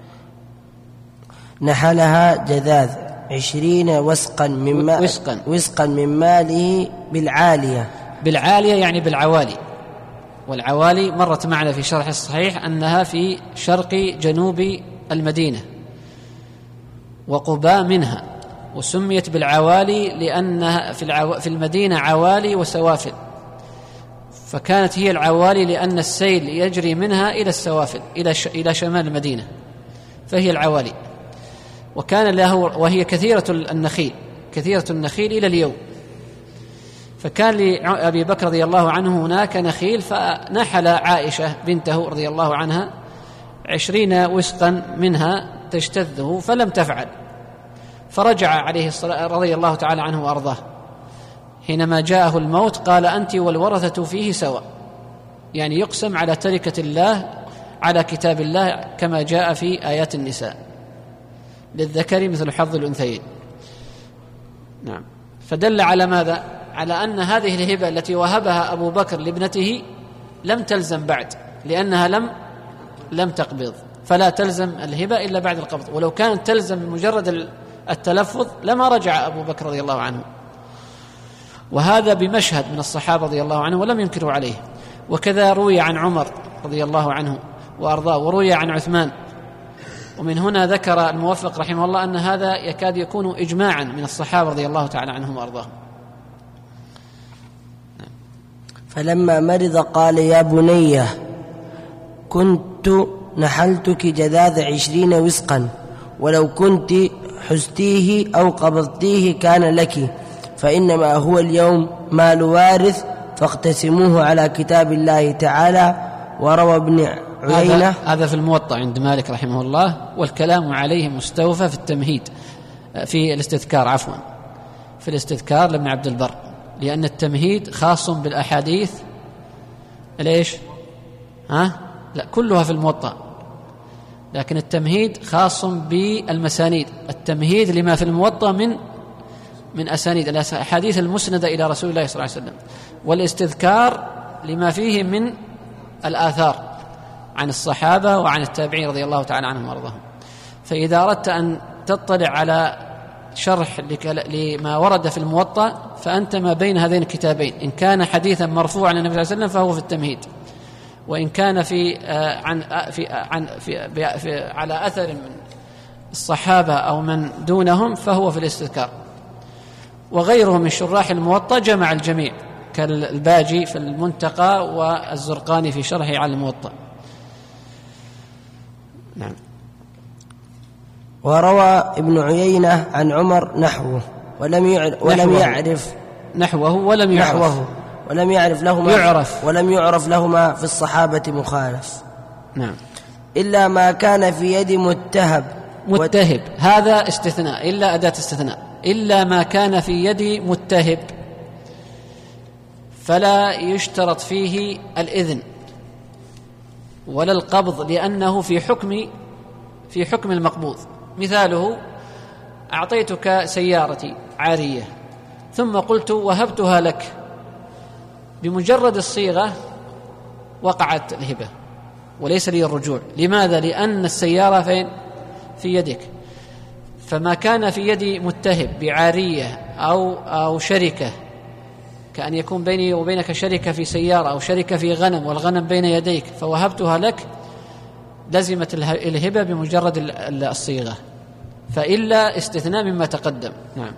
نحلها جذاذ عشرين وسقا من مال وسقا. وسقا من ماله بالعالية. بالعالية يعني بالعوالي، والعوالي مرت معنا في شرح الصحيح أنها في شرق جنوب المدينة وقباء منها، وسميت بالعوالي لأنها في, العو... في المدينة عوالي وسوافل، فكانت هي العوالي لأن السيل يجري منها إلى السوافل إلى ش... إلى شمال المدينة، فهي العوالي. وكان له وهي كثيرة النخيل كثيرة النخيل إلى اليوم، فكان لأبي بكر رضي الله عنه هناك نخيل، فنحل عائشة بنته رضي الله عنها عشرين وسقا منها تجتذه فلم تفعل، فرجع عليه الصلاة رضي الله تعالى عنه وأرضاه، حينما جاءه الموت قال أنت والورثة فيه سواء، يعني يقسم على تركة الله على كتاب الله كما جاء في آيات النساء، للذكر مثل حظ الأنثيين. نعم. فدل على ماذا؟ على أن هذه الهبة التي وهبها أبو بكر لابنته لم تلزم بعد، لأنها لم لم تقبض، فلا تلزم الهبة إلا بعد القبض، ولو كانت تلزم بمجرد التلفظ لما رجع أبو بكر رضي الله عنه. وهذا بمشهد من الصحابة رضي الله عنه ولم ينكروا عليه. وكذا روي عن عمر رضي الله عنه وأرضاه، وروي عن عثمان. ومن هنا ذكر الموفق رحمه الله أن هذا يكاد يكون إجماعا من الصحابة رضي الله تعالى عنهم وأرضاهم. فلما مرض قال يا بني كنت نحلتك جذاذ عشرين وسقا، ولو كنت حزتيه أو قبضتيه كان لك، فإنما هو اليوم مال وارث فاقتسموه على كتاب الله تعالى. وروى ابن عيينة هذا في الموطأ عند مالك رحمه الله، والكلام عليه مستوفى في التمهيد في الاستذكار عفوا في الاستذكار لابن عبد البر، لأن التمهيد خاص بالأحاديث ليش ها لا كلها في الموطأ، لكن التمهيد خاص بالمسانيد، التمهيد لما في الموطأ من من أسانيد الأحاديث المسندة إلى رسول الله صلى الله عليه وسلم، والاستذكار لما فيه من الآثار عن الصحابة وعن التابعين رضي الله تعالى عنهم وارضاهم. فإذا أردت أن تطلع على شرح لما ورد في الموطأ فأنت ما بين هذين الكتابين، إن كان حديثا مرفوعا عن النبي صلى الله عليه وسلم فهو في التمهيد، وإن كان في عن في عن في, في على أثر من الصحابة أو من دونهم فهو في الاستذكار. وغيره من شراح الموطأ جمع الجميع كالباجي في المنتقى والزرقاني في شرحه على الموطأ. نعم. وروى ابن عيينة عن عمر نحوه ولم يعرف ولم نحوه يعرف نحوه ولم يعرف نحوه ولم يعرف لهما يعرف ولم يعرف لهما في الصحابة مخالف. نعم. إلا ما كان في يد متهب متهب هذا استثناء، إلا أداة استثناء، إلا ما كان في يد متهب فلا يشترط فيه الإذن ولا القبض، لأنه في حكم في حكم المقبوض. مثاله: أعطيتك سيارتي عارية ثم قلت وهبتها لك، بمجرد الصيغة وقعت الهبة وليس لي الرجوع. لماذا؟ لأن السيارة فين؟ في يدك. فما كان في يدي متهب بعارية أو, أو شركة، كأن يكون بيني وبينك شركة في سيارة أو شركة في غنم والغنم بين يديك فوهبتها لك، لزمت الهبة بمجرد الصيغة، فإلا استثناء مما تقدم. نعم.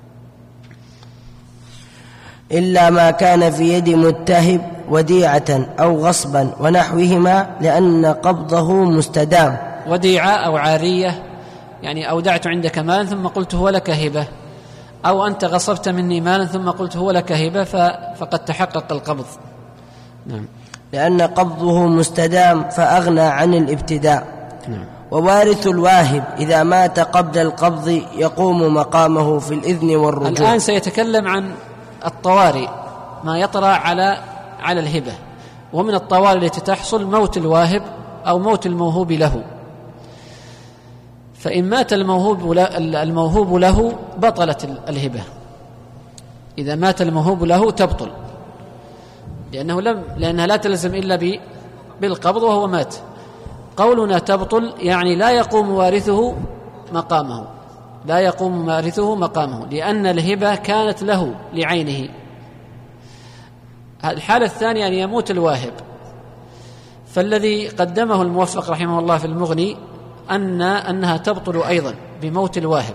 إلا ما كان في يد متهب وديعة أو غصبا ونحوهما، لأن قبضه مستدام. وديعة أو عارية، يعني أودعت عندك مالا ثم قلت هو لك هبة، أو أنت غصبت مني مالا ثم قلت هو لك هبة، فقد تحقق القبض. نعم. لأن قبضه مستدام فأغنى عن الابتداء. نعم. ووارث الواهب إذا مات قبل القبض يقوم مقامه في الإذن والرجوع. الآن سيتكلم عن الطوارئ، ما يطرأ على على الهبة، ومن الطوارئ التي تحصل موت الواهب أو موت الموهوب له. فإن مات الموهوب الموهوب له بطلت الهبة. إذا مات الموهوب له تبطل، لأنه لم لأنها لا تلزم إلا بالقبض وهو مات. قولنا تبطل يعني لا يقوم وارثه مقامه، لا يقوم وارثه مقامه، لأن الهبة كانت له لعينه. الحالة الثانية أن يموت الواهب، فالذي قدمه الموفق رحمه الله في المغني أن أنها تبطل أيضا بموت الواهب،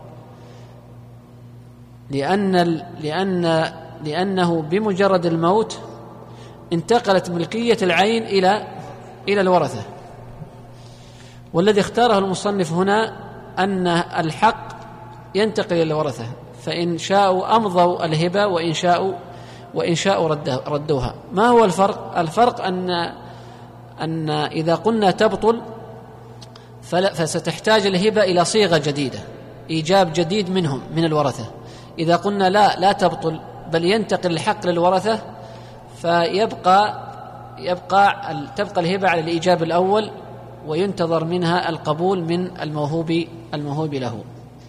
لأن لأن لأنه بمجرد الموت انتقلت ملكية العين إلى إلى الورثة. والذي اختاره المصنف هنا أن الحق ينتقل إلى الورثة، فإن شاءوا أمضوا الهبة وإن شاءوا وإن شاءوا ردوها. ما هو الفرق؟ الفرق أن أن إذا قلنا تبطل فستحتاج الهبة إلى صيغة جديدة، إيجاب جديد منهم من الورثة. إذا قلنا لا لا تبطل بل ينتقل الحق للورثة، فيبقى يبقى تبقى الهبة على الإيجاب الأول، وينتظر منها القبول من الموهوب الموهوب له.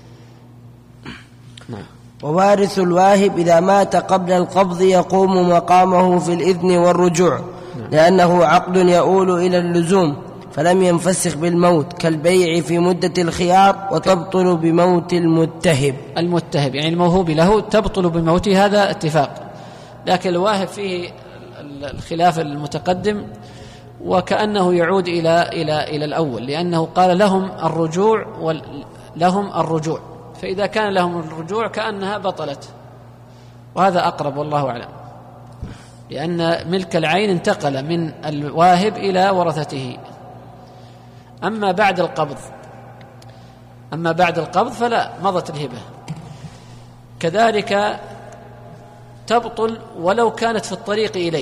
نعم. ووارث الواهب إذا مات قبل القبض يقوم مقامه في الإذن والرجوع. نعم. لأنه عقد يؤول إلى اللزوم فلم ينفسخ بالموت، كالبيع في مدة الخيار، وتبطل بموت المتهب. المتهب يعني الموهوب له تبطل بموت، هذا اتفاق. لكن الواهب فيه الخلاف المتقدم، وكأنه يعود إلى إلى إلى الأول، لأنه قال لهم الرجوع ولهم الرجوع، فإذا كان لهم الرجوع كأنها بطلت، وهذا أقرب والله أعلم، لأن ملك العين انتقل من الواهب إلى ورثته. أما بعد القبض أما بعد القبض فلا، مضت الهبة. كذلك تبطل ولو كانت في الطريق إليه،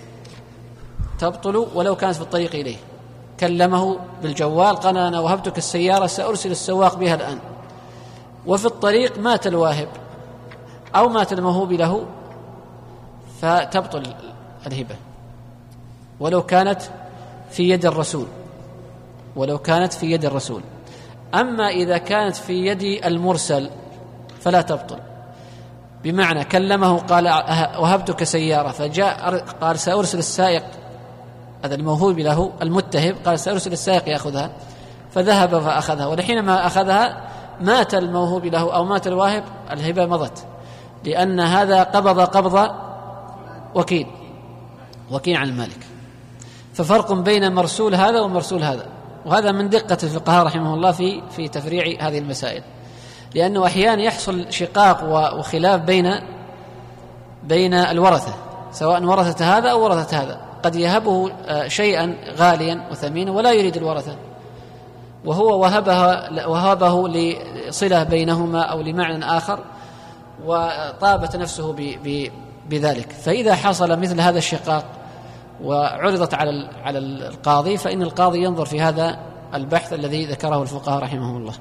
تبطل ولو كانت في الطريق إليه. كلمه بالجوال قال أنا وهبتك السيارة سأرسل السواق بها الآن، وفي الطريق مات الواهب أو مات الموهوب له، فتبطل الهبة ولو كانت في يد الرسول ولو كانت في يد الرسول. أما إذا كانت في يد المرسل فلا تبطل. بمعنى كلمه قال وهبتك سيارة، فجاء قال سأرسل السائق، هذا الموهوب له المتهب قال سأرسل السائق يأخذها، فذهب فأخذها، ولحينما أخذها مات الموهوب له أو مات الواهب، الهبة مضت، لأن هذا قبض قبض وكيل وكيل عن المالك. ففرق بين مرسول هذا ومرسول هذا، وهذا من دقة الفقهاء رحمه الله في في تفريع هذه المسائل، لأنه أحيانا يحصل شقاق وخلاف بين بين الورثة، سواء ورثة هذا أو ورثة هذا. قد يهبه شيئا غاليا وثمينا ولا يريد الورثة، وهو وهبها وهبه لصلة بينهما أو لمعنى آخر، وطابت نفسه بذلك. فإذا حصل مثل هذا الشقاق وعرضت على على القاضي فإن القاضي ينظر في هذا البحث الذي ذكره الفقهاء رحمهم الله.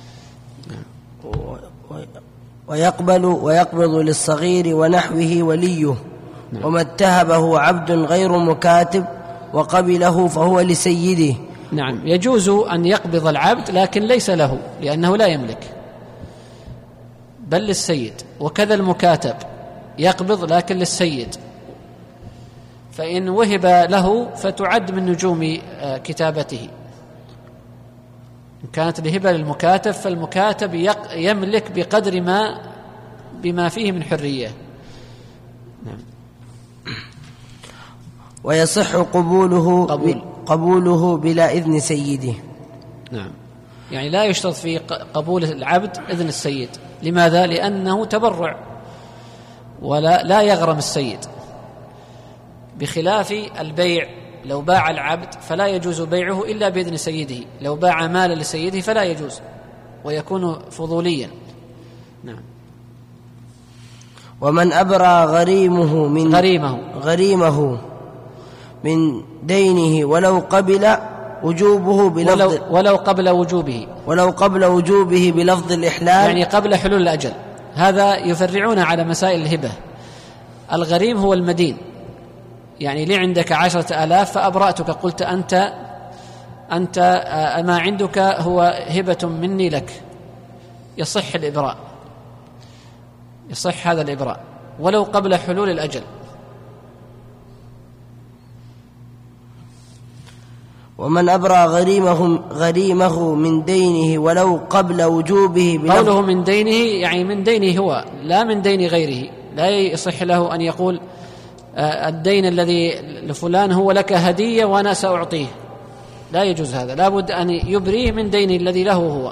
ويقبل ويقبض للصغير ونحوه وليه. نعم. وما اتهبه عبد غير مكاتب وقبله فهو لسيده. نعم، يجوز أن يقبض العبد لكن ليس له لأنه لا يملك بل للسيد، وكذا المكاتب يقبض لكن للسيد، فإن وهب له فتعد من نجوم كتابته. إن كانت الهبة للمكاتب فالمكاتب يملك بقدر ما بما فيه من حرية. نعم. ويصح قبوله قبول. قبوله بلا إذن سيده. نعم، يعني لا يشترط في قبول العبد إذن السيد. لماذا؟ لأنه تبرع ولا لا يغرم السيد، بخلاف البيع. لو باع العبد فلا يجوز بيعه إلا بإذن سيده، لو باع مالا لسيده فلا يجوز ويكون فضوليا. نعم. ومن أبرى غريمه من غريمه غريمه من دينه ولو قبل وجوبه بلفظ ولو, ولو قبل وجوبه ولو قبل وجوبه بلفظ الإحلال، يعني قبل حلول الأجل. هذا يفرعون على مسائل الهبة. الغريم هو المدين، يعني لي عندك عشرة آلاف فأبرأتك، قلت أنت أنت ما عندك هو هبة مني لك، يصح الإبراء، يصح هذا الإبراء ولو قبل حلول الأجل. ومن أبرى غريمه غريمه من دينه ولو قبل وجوبه بلفظ. قوله من دينه يعني من دينه هو لا من دين غيره. لا يصح له أن يقول الدين الذي لفلان هو لك هدية وأنا سأعطيه، لا يجوز هذا، لا بد أن يبريه من دين الذي له هو.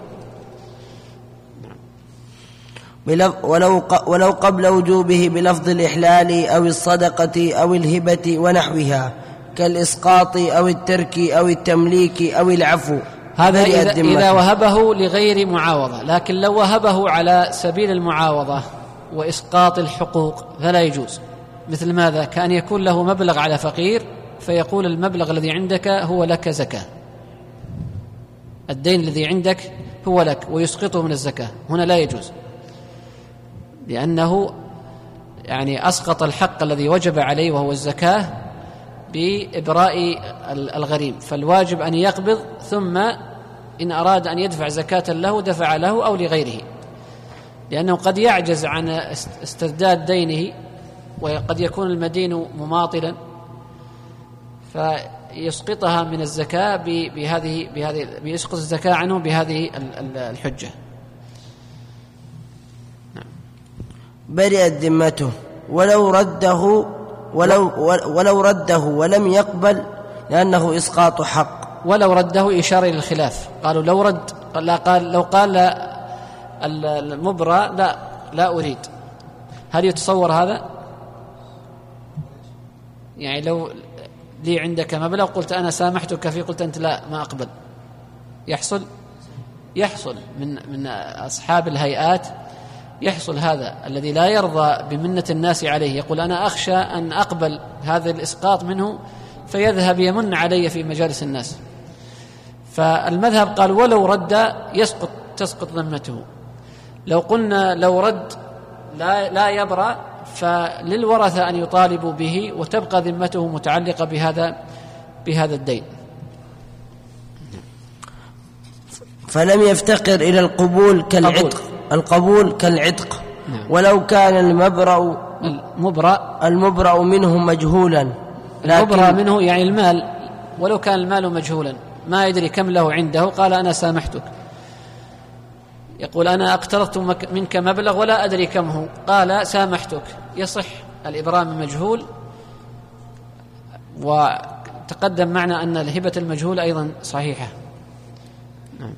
ولو ولو قبل وجوبه بلفظ الإحلال أو الصدقة أو الهبة ونحوها كالإسقاط أو الترك أو التمليك أو العفو. هذا إذا, إذا وهبه لغير معاوضة، لكن لو وهبه على سبيل المعاوضة وإسقاط الحقوق فلا يجوز. مثل ماذا؟ كأن يكون له مبلغ على فقير فيقول المبلغ الذي عندك هو لك زكاة، الدين الذي عندك هو لك، ويسقطه من الزكاة. هنا لا يجوز، لأنه يعني أسقط الحق الذي وجب عليه وهو الزكاة بإبراء الغريم. فالواجب أن يقبض، ثم إن أراد أن يدفع زكاة له دفع له أو لغيره، لأنه قد يعجز عن استرداد دينه، وقد يكون المدين مماطلا فيسقطها من الزكاة بهذه بهذه بيسقط الزكاة عنه بهذه الحجة. برئت ذمته ولو رده ولو ولو رده ولم يقبل لأنه إسقاط حق. ولو رده إشارة إلى الخلاف، قالوا لو رد لا قال لو قال المبرى لا لا أريد، هل يتصور هذا؟ يعني لو لي عندك مبلغ قلت أنا سامحتك فيه، قلت أنت لا ما أقبل، يحصل يحصل من من أصحاب الهيئات يحصل هذا الذي لا يرضى بمنة الناس عليه، يقول أنا أخشى أن أقبل هذا الإسقاط منه فيذهب يمن علي في مجالس الناس. فالمذهب قال ولو رد يسقط تسقط ذمته. لو قلنا لو رد لا لا يبرأ فللورثة أن يطالبوا به وتبقى ذمته متعلقة بهذا بهذا الدين. فلم يفتقر إلى القبول كالعتق القبول كالعتق. نعم. ولو كان المبرأ المبرأ المبرأ منه مجهولا، المبرأ منه يعني المال، ولو كان المال مجهولا ما يدري كم له عنده، قال أنا سامحتك، يقول أنا اقترضت منك مبلغ ولا أدري كم هو، قال سامحتك، يصح الإبراء من مجهول. وتقدم معنا أن الهبة المجهول أيضا صحيحة. نعم.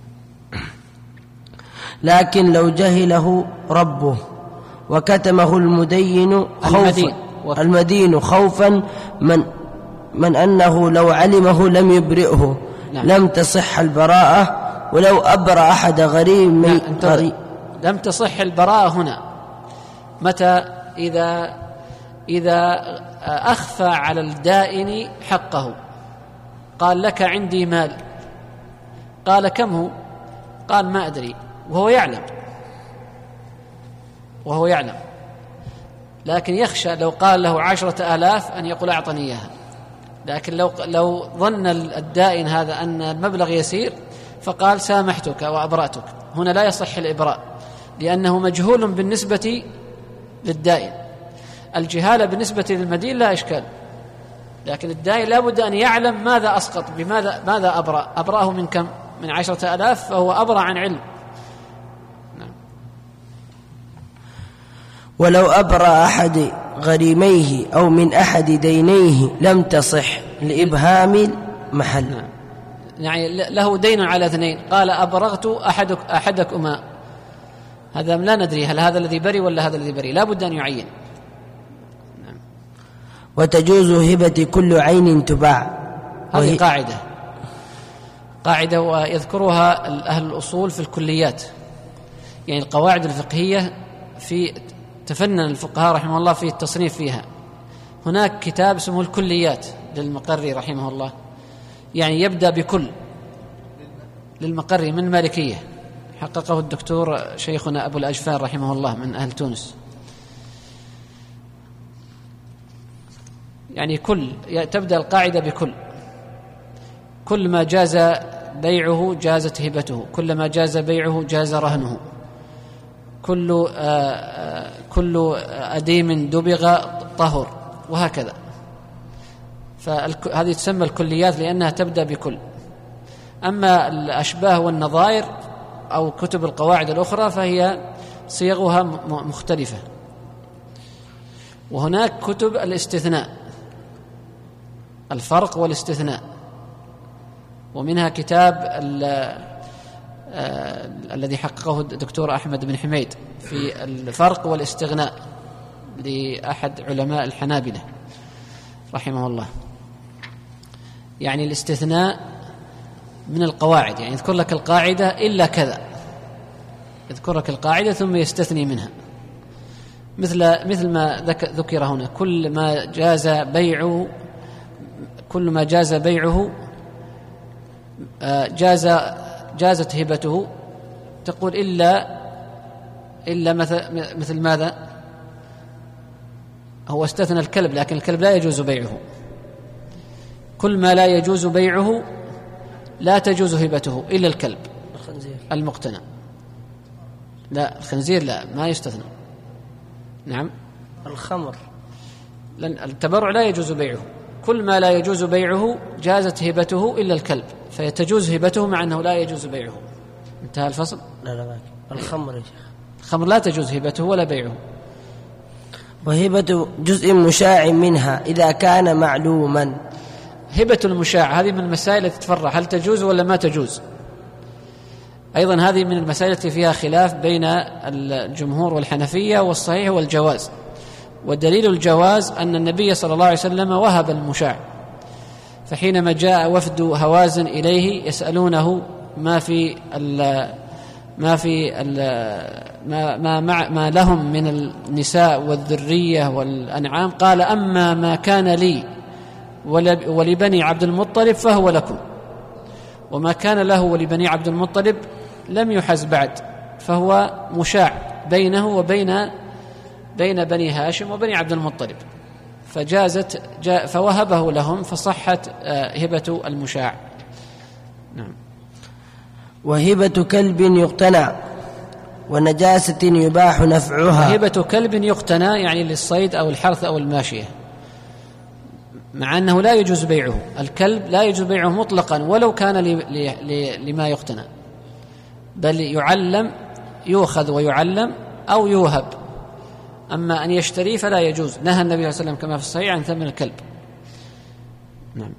لكن لو جهله ربه وكتمه المدين خوفا المدين خوفا من من أنه لو علمه لم يبرئه. نعم. لم تصح البراءة ولو أبرأ أحد غريم. نعم. غريم لم تصح البراءة هنا متى؟ إذا إذا أخفى على الدائن حقه، قال لك عندي مال، قال كم هو؟ قال ما أدري، وهو يعلم وهو يعلم لكن يخشى لو قال له عشرة آلاف أن يقول أعطني إياها. لكن لو لو ظن الدائن هذا أن المبلغ يسير فقال سامحتك وأبرأتك، هنا لا يصح الإبراء لأنه مجهول بالنسبة للدائن. الجهالة بالنسبة للمدين لا إشكال، لكن الدائن لا بد أن يعلم ماذا أسقط، بماذا ماذا أبرأ أبرأه من كم؟ من عشرة آلاف، فهو أبرأ عن علم. نعم. ولو أبرأ أحد غريميه أو من أحد دينيه لم تصح لإبهام المحل. نعم. يعني له دين على اثنين، قال أبرغت أحدك أحدكما، هذا لا ندري هل هذا الذي بري ولا هذا الذي بري، لا بد أن يعين. نعم. وتجوز هبة كل عين تباع، هذه قاعدة قاعدة ويذكرها أهل الأصول في الكليات، يعني القواعد الفقهية في تفنن الفقهاء رحمه الله في التصنيف فيها. هناك كتاب اسمه الكليات للمقري رحمه الله، يعني يبدأ بكل، للمقري من المالكية، حققه الدكتور شيخنا أبو الأجفان رحمه الله من أهل تونس. يعني كل، تبدأ القاعدة بكل، كل ما جاز بيعه جازت هبته، كل ما جاز بيعه جاز رهنه، كل آآ كل أديم دبغ طهر، وهكذا. فهذه تسمى الكليات لأنها تبدأ بكل. أما الأشباه والنظائر أو كتب القواعد الأخرى فهي صيغها مختلفة. وهناك كتب الاستثناء، الفرق والاستثناء، ومنها كتاب الذي حققه الدكتور أحمد بن حميد في الفرق والاستغناء لأحد علماء الحنابلة رحمه الله. يعني الاستثناء من القواعد، يعني يذكر لك القاعدة إلا كذا، يذكر لك القاعدة ثم يستثني منها، مثل مثل ما ذكر هنا، كل ما جاز بيعه كل ما جاز بيعه جاز جازت هبته، تقول إلا إلا مثل مثل ماذا؟ هو استثنى الكلب، لكن الكلب لا يجوز بيعه. كل ما لا يجوز بيعه لا تجوز هبته إلا الكلب الخنزير المقتنى. لا، الخنزير لا، ما يستثنى. نعم. الخمر، لأن التبرع لا يجوز بيعه، كل ما لا يجوز بيعه جازت هبته إلا الكلب، فيتجوز هبته مع أنه لا يجوز بيعه. انتهى الفصل. لا لا باقي. الخمر يا شيخ، الخمر لا تجوز هبته ولا بيعه. وهبة جزء مشاع منها إذا كان معلوما. هبة المشاع هذه من المسائل التي تتفرع، هل تجوز ولا ما تجوز؟ أيضا هذه من المسائل التي فيها خلاف بين الجمهور والحنفية، والصحيح والجواز. ودليل الجواز أن النبي صلى الله عليه وسلم وهب المشاع، فحينما جاء وفد هوازن إليه يسألونه ما في ال ما في ال ما ما, مع ما لهم من النساء والذرية والأنعام، قال أما ما كان لي ولبني عبد المطلب فهو لكم، وما كان له ولبني عبد المطلب لم يحز بعد، فهو مشاع بينه وبين بين بني هاشم وبني عبد المطلب، فجازت جاء فوهبه لهم فصحت هبة المشاع. نعم. وهبة كلب يقتنى ونجاسة يباح نفعها. هبة كلب يقتنى يعني للصيد أو الحرث أو الماشية، مع أنه لا يجوز بيعه، الكلب لا يجوز بيعه مطلقا ولو كان لما يقتنى، بل يعلم، يؤخذ ويعلم أو يوهب، أما أن يشتري فلا يجوز. نهى النبي صلى الله عليه وسلم كما في الصحيح عن ثمن الكلب. نعم.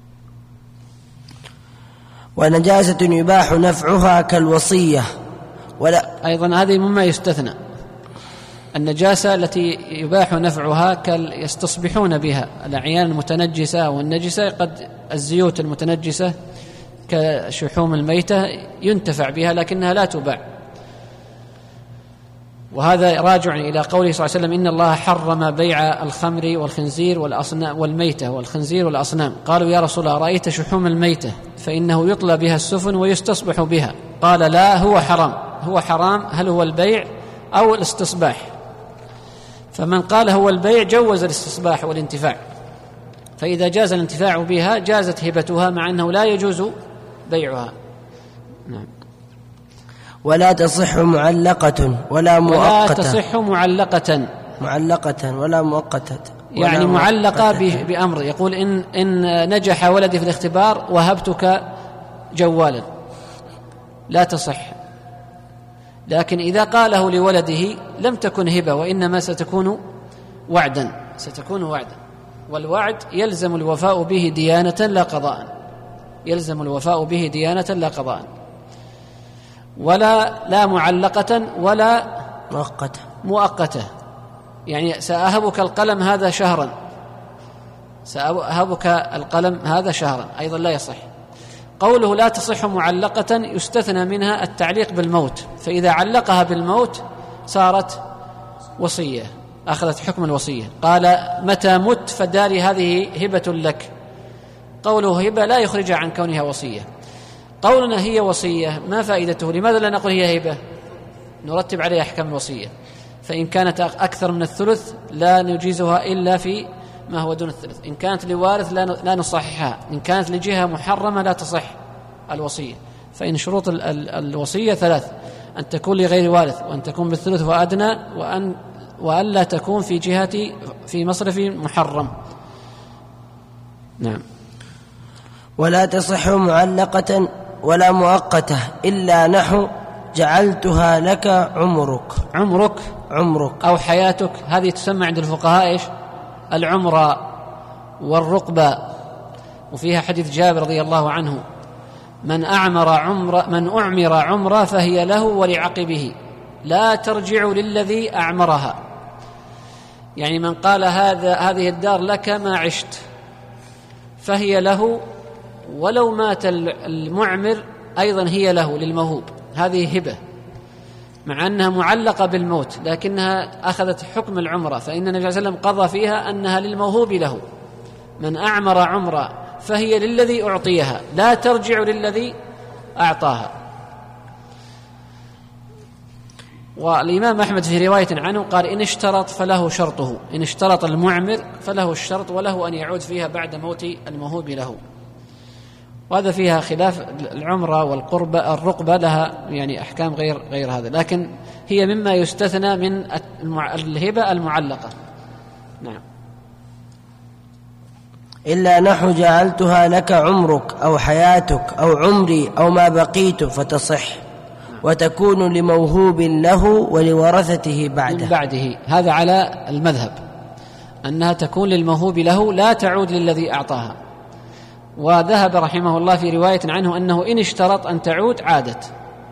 ونجاسة يباح نفعها كالوصية. ولا أيضا هذه مما يستثنى، النجاسة التي يباح نفعها كال يستصبحون بها الأعيان المتنجسة والنجسة، قد الزيوت المتنجسة كشحوم الميتة ينتفع بها لكنها لا تباع. وهذا راجع إلى قوله صلى الله عليه وسلم إن الله حرم بيع الخمر والخنزير والأصنام والميتة والخنزير والأصنام. قالوا يا رسول الله رأيت شحوم الميتة فإنه يطلى بها السفن ويستصبح بها. قال لا هو حرام. هو حرام هل هو البيع أو الاستصباح؟ فمن قال هو البيع جوز الاستصباح والانتفاع، فإذا جاز الانتفاع بها جازت هبتها مع أنه لا يجوز بيعها. نعم. ولا تصح معلقة ولا مؤقتة. ولا تصح معلقة معلقة ولا مؤقتة. يعني معلقة بأمر، يقول إن, إن نجح ولدي في الاختبار وهبتك جوالا، لا تصح. لكن إذا قاله لولده لم تكن هبة، وإنما ستكون وعدا، ستكون وعدا، والوعد يلزم الوفاء به ديانة لا قضاء، يلزم الوفاء به ديانة لا قضاء. ولا لا معلقة ولا مؤقتة. مؤقتة يعني سأهبك القلم هذا شهرا، سأهبك القلم هذا شهرا، أيضا لا يصح. قوله لا تصح معلقة يستثنى منها التعليق بالموت، فإذا علقها بالموت صارت وصية، أخذت حكم الوصية. قال متى مت فداري هذه هبة لك. قوله هبة لا يخرج عن كونها وصية. قولنا هي وصية ما فائدته؟ لماذا لا نقول هي هبة؟ نرتب عليها أحكام الوصية. فإن كانت أكثر من الثلث لا نجيزها إلا في ما هو دون الثلث. إن كانت لوارث لا نصححها. إن كانت لجهة محرمة لا تصح الوصية. فإن شروط الوصية ثلاث: أن تكون لغير وارث، وأن تكون بالثلث وأدنى، وأن وأن لا تكون في جهة في مصرف محرم. نعم. ولا تصح معلقة ولا مؤقتة إلا نحو جعلتها لك عمرك. عمرك عمرك أو حياتك، هذه تسمى عند الفقهاء إيش؟ العمرة والرقبة. وفيها حديث جابر رضي الله عنه: من أعمر عمر من أعمر عمرة فهي له ولعقبه لا ترجع للذي أعمرها. يعني من قال هذا هذه الدار لك ما عشت فهي له، ولو مات المعمر أيضا هي له للموهوب. هذه هبة مع أنها معلقة بالموت، لكنها أخذت حكم العمرة، فإن النبي صلى الله عليه وسلم قضى فيها أنها للموهوب له. من أعمر عمرة فهي للذي أعطيها لا ترجع للذي أعطاها. والإمام أحمد في رواية عنه قال: إن اشترط فله شرطه، إن اشترط المعمر فله الشرط، وله أن يعود فيها بعد موت الموهوب له. وهذا فيها خلاف. العمرة والقربة الرقبة لها يعني أحكام غير غير هذا، لكن هي مما يستثنى من الهبة المعلقة. نعم. إلا نحو جعلتها لك عمرك أو حياتك أو عمري أو ما بقيت فتصح، وتكون لموهوب له ولورثته بعده. بعده هذا على المذهب أنها تكون للموهوب له لا تعود للذي أعطاها. وذهب رحمه الله في رواية عنه أنه إن اشترط أن تعود عادت،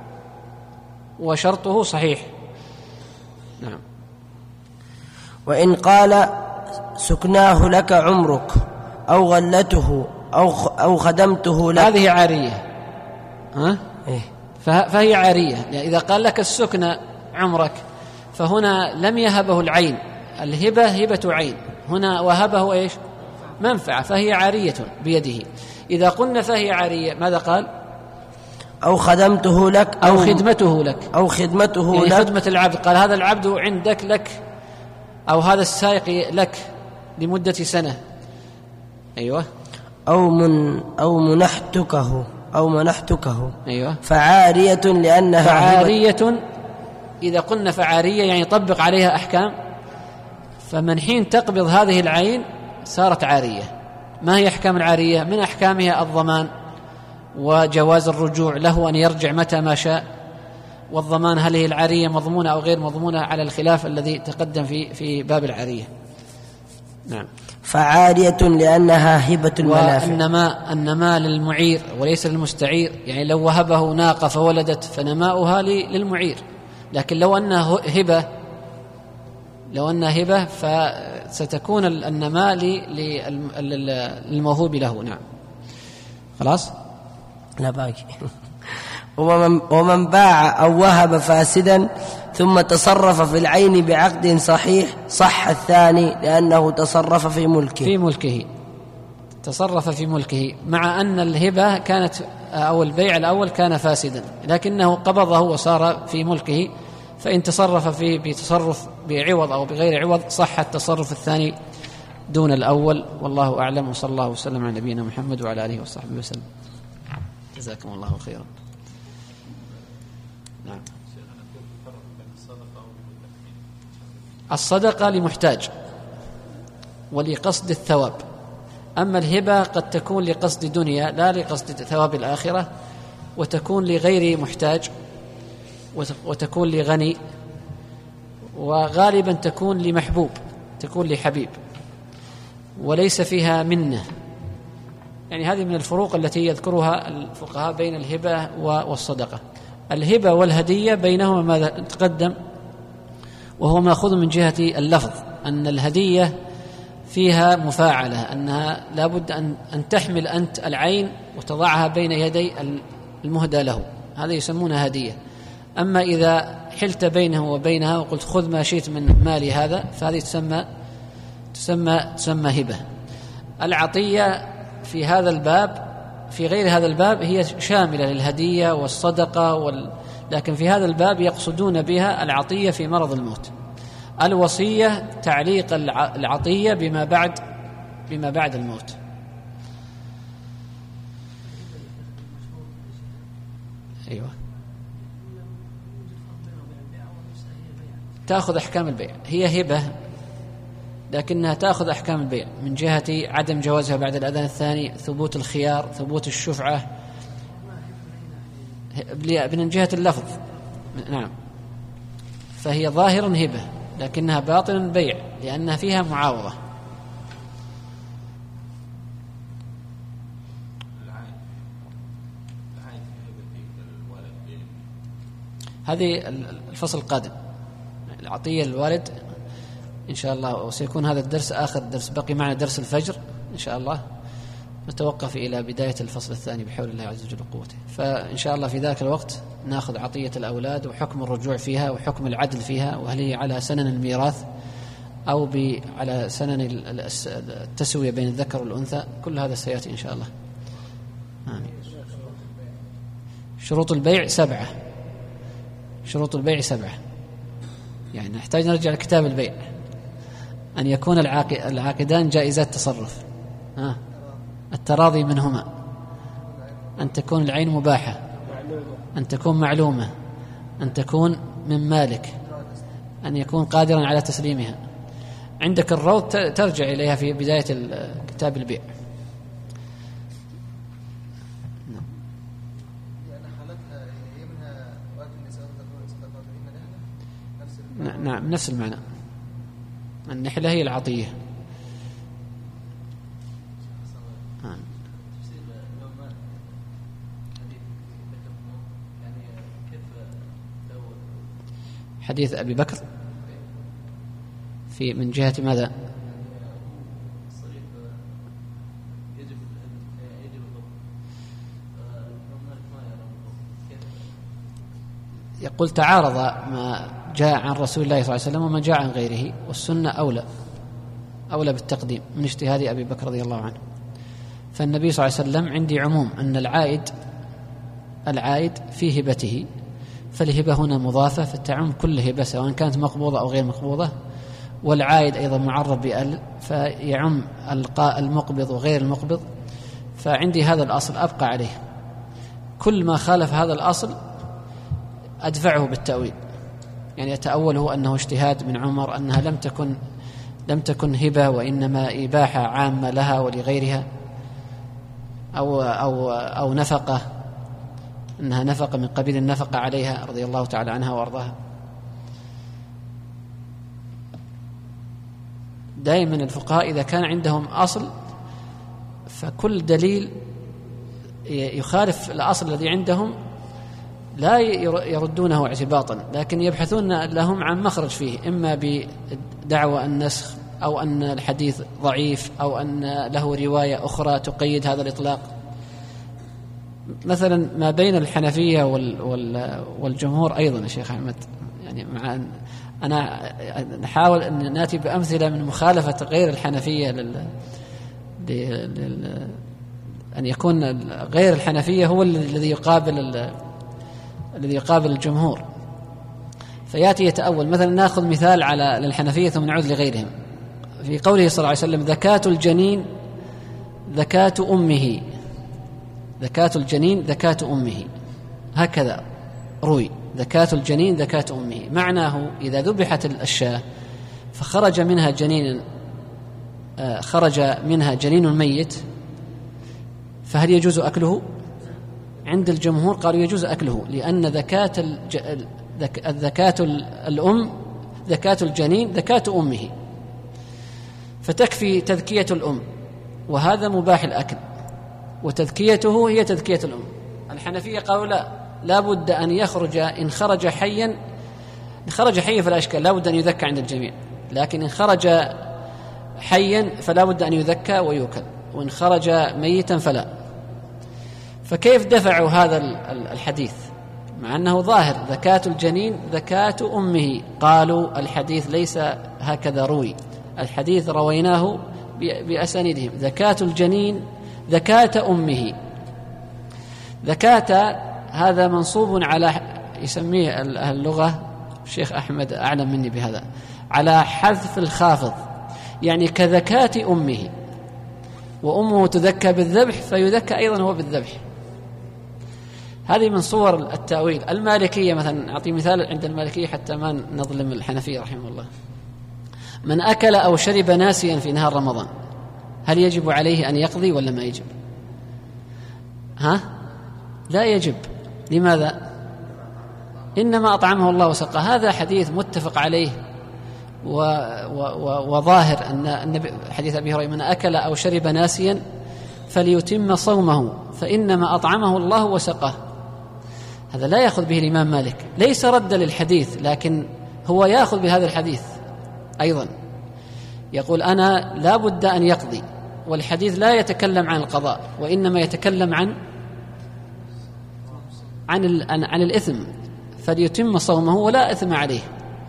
وشرطه صحيح. نعم. وإن قال سكناه لك عمرك أو غلته أو أو خدمته لك، هذه عارية. ها؟ إيه؟ فهي عارية. يعني إذا قال لك السكن عمرك فهنا لم يهبه العين، الهبة هبة عين، هنا وهبه إيش؟ منفعة، فهي عارية بيده. إذا قلنا فهي عارية ماذا قال؟ أو خدمته لك أو, أو خدمته لك أو خدمته يعني لك خدمة العبد. قال هذا العبد عندك لك، أو هذا السائق لك لمدة سنة. أيوة. أو من أو منحتكه أو منحتكه. أيوة. فعارية لأنها فعارية. إذا قلنا فعارية يعني طبق عليها أحكام، فمن حين تقبض هذه العين صارت عارية. ما هي أحكام العارية؟ من أحكامها الضمان وجواز الرجوع له، أن يرجع متى ما شاء. والضمان هل هي العارية مضمونة أو غير مضمونة على الخلاف الذي تقدم في في باب العارية. نعم. فعارية لأنها هبة المنافع. وإنما النماء للمعير وليس للمستعير. يعني لو وهبه ناقة فولدت فنماؤها للمعير، لكن لو أنها هبة لو أنها هبة فستكون النماء للموهوب له. نعم. خلاص. لا باقي. ومن, ومن باع أو وهب فاسدا ثم تصرف في العين بعقد صحيح صح الثاني لأنه تصرف في ملكه في ملكه تصرف في ملكه، مع أن الهبة كانت أو البيع الأول كان فاسدا، لكنه قبضه وصار في ملكه، فإن تصرف فيه بتصرف بعوض أو بغير عوض صح التصرف الثاني دون الأول. والله أعلم، وصلى الله وسلم على نبينا محمد وعلى آله وصحبه وسلم. جزاكم الله خيرا. نعم. الصدقة لمحتاج ولقصد الثواب، أما الهبة قد تكون لقصد دنيا لا لقصد ثواب الآخرة، وتكون لغير محتاج، وتكون لغني، وغالبا تكون لمحبوب، تكون لحبيب، وليس فيها منة. يعني هذه من الفروق التي يذكرها الفقهاء بين الهبة والصدقة. الهبة والهدية بينهما ماذا تقدم، وهو مأخوذ من جهة اللفظ، أن الهدية فيها مفاعلة، أنها لابد أن أن تحمل أنت العين وتضعها بين يدي المهدى له، هذا يسمونها هدية. أما إذا حلت بينه وبينها وقلت خذ ما شئت من مالي هذا، فهذه تسمى تسمى تسمى هبة. العطية في هذا الباب، في غير هذا الباب هي شاملة للهدية والصدقة وال... لكن في هذا الباب يقصدون بها العطية في مرض الموت. الوصية تعليق العطية بما بعد بما بعد الموت. أيوة، تأخذ أحكام البيع، هي هبة لكنها تأخذ أحكام البيع من جهة عدم جوازها بعد الأذان الثاني، ثبوت الخيار، ثبوت الشفعة، من جهة اللفظ. نعم، فهي ظاهر هبة لكنها باطن بيع لأنها فيها معاوضة. هذه الفصل القادم العطية للوالد إن شاء الله، وسيكون هذا الدرس آخر درس، بقي معنا درس الفجر إن شاء الله، نتوقف إلى بداية الفصل الثاني بحول الله عز وجل وقوته. فإن شاء الله في ذاك الوقت نأخذ عطية الأولاد وحكم الرجوع فيها وحكم العدل فيها، وهل هي على سنن الميراث أو على سنن التسوية بين الذكر والأنثى، كل هذا سيأتي إن شاء الله. آمين. شروط البيع سبعة، شروط البيع سبعة، يعني نحتاج نرجع لكتاب البيع. أن يكون العاقدان جائزات تصرف، آه. التراضي منهما، أن تكون العين مباحة، أن تكون معلومة، أن تكون من مالك، أن يكون قادرا على تسليمها. عندك الروض ترجع إليها في بداية كتاب البيع. نعم، نفس المعنى، النحلة هي العطية. حديث أبي بكر في من جهة ماذا؟ يقول تعارض ما جاء عن رسول الله صلى الله عليه وسلم وما جاء عن غيره، والسنة أولى أولى بالتقديم من اجتهاد أبي بكر رضي الله عنه. فالنبي صلى الله عليه وسلم عندي عموم أن العائد العائد في هبته، فالهبة هنا مضافة فتعم كل هبة سواء كانت مقبوضة أو غير مقبوضة، والعائد أيضا معرب بأل فيعم المقبض وغير المقبض. فعندي هذا الأصل أبقى عليه، كل ما خالف هذا الأصل أدفعه بالتأويل، يعني أتأوله أنه اجتهاد من عمر، أنها لم تكن لم تكن هبة وإنما إباحة عامة لها ولغيرها، أو أو أو نفقة، أنها نفقة من قبيل النفقة عليها رضي الله تعالى عنها وأرضاها. دائما الفقهاء إذا كان عندهم أصل فكل دليل يخالف الأصل الذي عندهم لا يردونه اعتباطا، لكن يبحثون لهم عن مخرج فيه، إما بدعوى النسخ أو أن الحديث ضعيف أو أن له رواية أخرى تقيد هذا الإطلاق. مثلا ما بين الحنفية والجمهور أيضا يا شيخ أحمد يعني مع أن أنا نحاول أن نأتي بأمثلة من مخالفة غير الحنفية لل... لل... أن يكون غير الحنفية هو الذي يقابل ال... الذي يقابل الجمهور، فيأتي يتأول. مثلا نأخذ مثال على للحنفية ثم نعود لغيرهم. في قوله صلى الله عليه وسلم زكاة الجنين زكاة أمه، زكاة الجنين زكاة أمه، هكذا روي، زكاة الجنين زكاة أمه. معناه إذا ذبحت الشاة فخرج منها جنين خرج منها جنين ميت، فهل يجوز أكله؟ عند الجمهور قالوا يجوز أكله، لأن زكاة الزكاة الأم زكاة الجنين زكاة أمه، فتكفي تذكية الأم، وهذا مباح الأكل، وتذكيته هي تذكية الأم. الحنفية قالوا لا، لا بد أن يخرج، إن خرج حيا إن خرج حيا فلا إشكال، لا بد أن يذكى عند الجميع، لكن إن خرج حيا فلا بد أن يذكى ويوكل، وإن خرج ميتا فلا. فكيف دفعوا هذا الحديث مع أنه ظاهر زكاة الجنين زكاة أمه؟ قالوا الحديث ليس هكذا روي، الحديث رويناه بأسانيدهم، زكاة الجنين زكاة أمه. زكاة هذا منصوب على، يسميه أهل اللغة الشيخ أحمد أعلم مني بهذا، على حذف الخافض، يعني كزكاة أمه، وأمه تذكى بالذبح فيذكى أيضا هو بالذبح. هذه من صور التأويل. المالكية مثلا، أعطي مثال عند المالكية حتى ما نظلم الحنفية رحمه الله، من أكل أو شرب ناسيا في نهار رمضان هل يجب عليه أن يقضي ولا ما يجب؟ ها؟ لا يجب. لماذا؟ إنما أطعمه الله وسقاه، هذا حديث متفق عليه و و و وظاهر أن النبي، حديث أبي هريرة من أكل أو شرب ناسيا فليتم صومه فإنما أطعمه الله وسقاه. هذا لا يأخذ به الإمام مالك، ليس رد للحديث، لكن هو يأخذ بهذا الحديث أيضا، يقول أنا لا بد أن يقضي، والحديث لا يتكلم عن القضاء، وإنما يتكلم عن عن عن الإثم، فليتم صومه ولا إثم عليه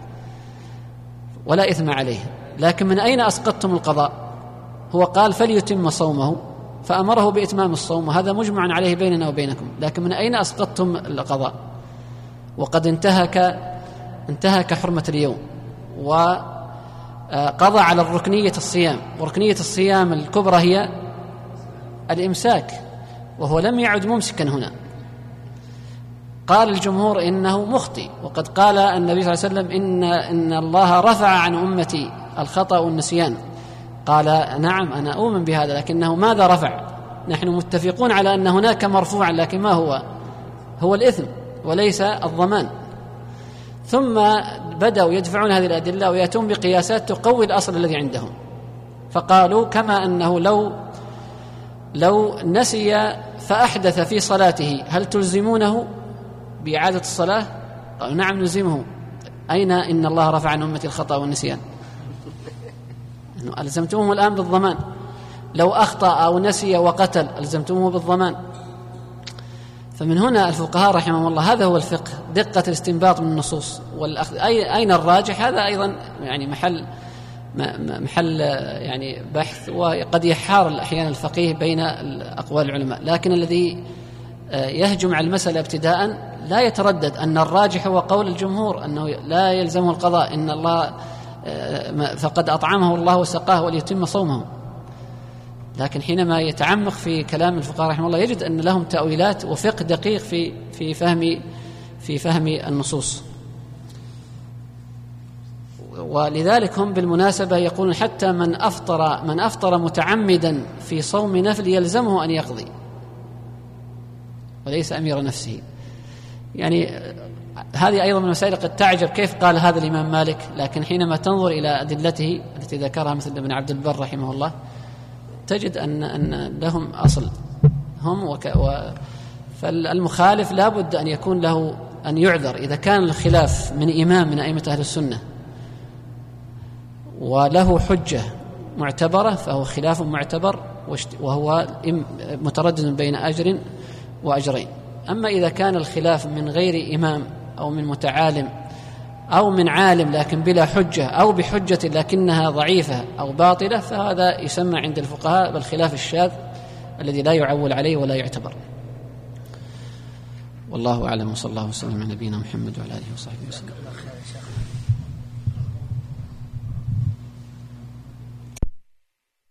ولا إثم عليه. لكن من أين أسقطتم القضاء؟ هو قال فليتم صومه فأمره بإتمام الصوم، وهذا مجمع عليه بيننا وبينكم، لكن من أين أسقطتم القضاء؟ وقد انتهك انتهك حرمة اليوم، وقضى على الركنية الصيام، وركنية الصيام الكبرى هي الإمساك، وهو لم يعد ممسكا هنا. قال الجمهور إنه مخطئ، وقد قال النبي صلى الله عليه وسلم إن, إن الله رفع عن أمتي الخطأ والنسيان. قال نعم أنا أؤمن بهذا، لكنه ماذا رفع؟ نحن متفقون على أن هناك مرفوعا، لكن ما هو؟ هو الإثم وليس الضمان. ثم بدأوا يدفعون هذه الأدلة ويأتون بقياسات تقوي الأصل الذي عندهم، فقالوا كما أنه لو لو نسي فأحدث في صلاته هل تلزمونه بإعادة الصلاة؟ قالوا نعم نلزمه. أين إن الله رفع عن أمتي الخطأ والنسيان؟ ألزمتموه الآن بالضمان. لو أخطأ أو نسي وقتل ألزمتموه بالضمان. فمن هنا الفقهاء رحمهم الله، هذا هو الفقه، دقة الاستنباط من النصوص والأخذ. أين الراجح؟ هذا أيضا يعني محل محل يعني بحث، وقد يحار أحيانا الفقيه بين أقوال العلماء، لكن الذي يهجم على المسألة ابتداء لا يتردد أن الراجح هو قول الجمهور أنه لا يلزمه القضاء، إن الله فقد أطعمه الله وسقاه وليتم صومه. لكن حينما يتعمق في كلام الفقهاء رحمه الله يجد أن لهم تأويلات وفقه دقيق في في فهم في فهم النصوص. ولذلك هم بالمناسبة يقولون حتى من أفطر من أفطر متعمدا في صوم نفل يلزمه أن يقضي وليس أمير نفسه. يعني هذه أيضا من المسائل قد تعجب كيف قال هذا الإمام مالك، لكن حينما تنظر إلى أدلته التي ذكرها مثل ابن عبد البر رحمه الله تجد أن أن لهم أصل هم وك و فالمخالف لا بد أن يكون له أن يعذر إذا كان الخلاف من إمام من أئمة أهل السنة وله حجة معتبرة فهو خلاف معتبر، وهو متردد بين أجر وأجرين. أما إذا كان الخلاف من غير إمام أو من متعالم أو من عالم لكن بلا حجة، أو بحجة لكنها ضعيفة أو باطلة، فهذا يسمى عند الفقهاء بالخلاف الشاذ الذي لا يعول عليه ولا يعتبر. والله أعلم، وصلى الله وسلم على نبينا محمد وعلى آله وصحبه وسلم.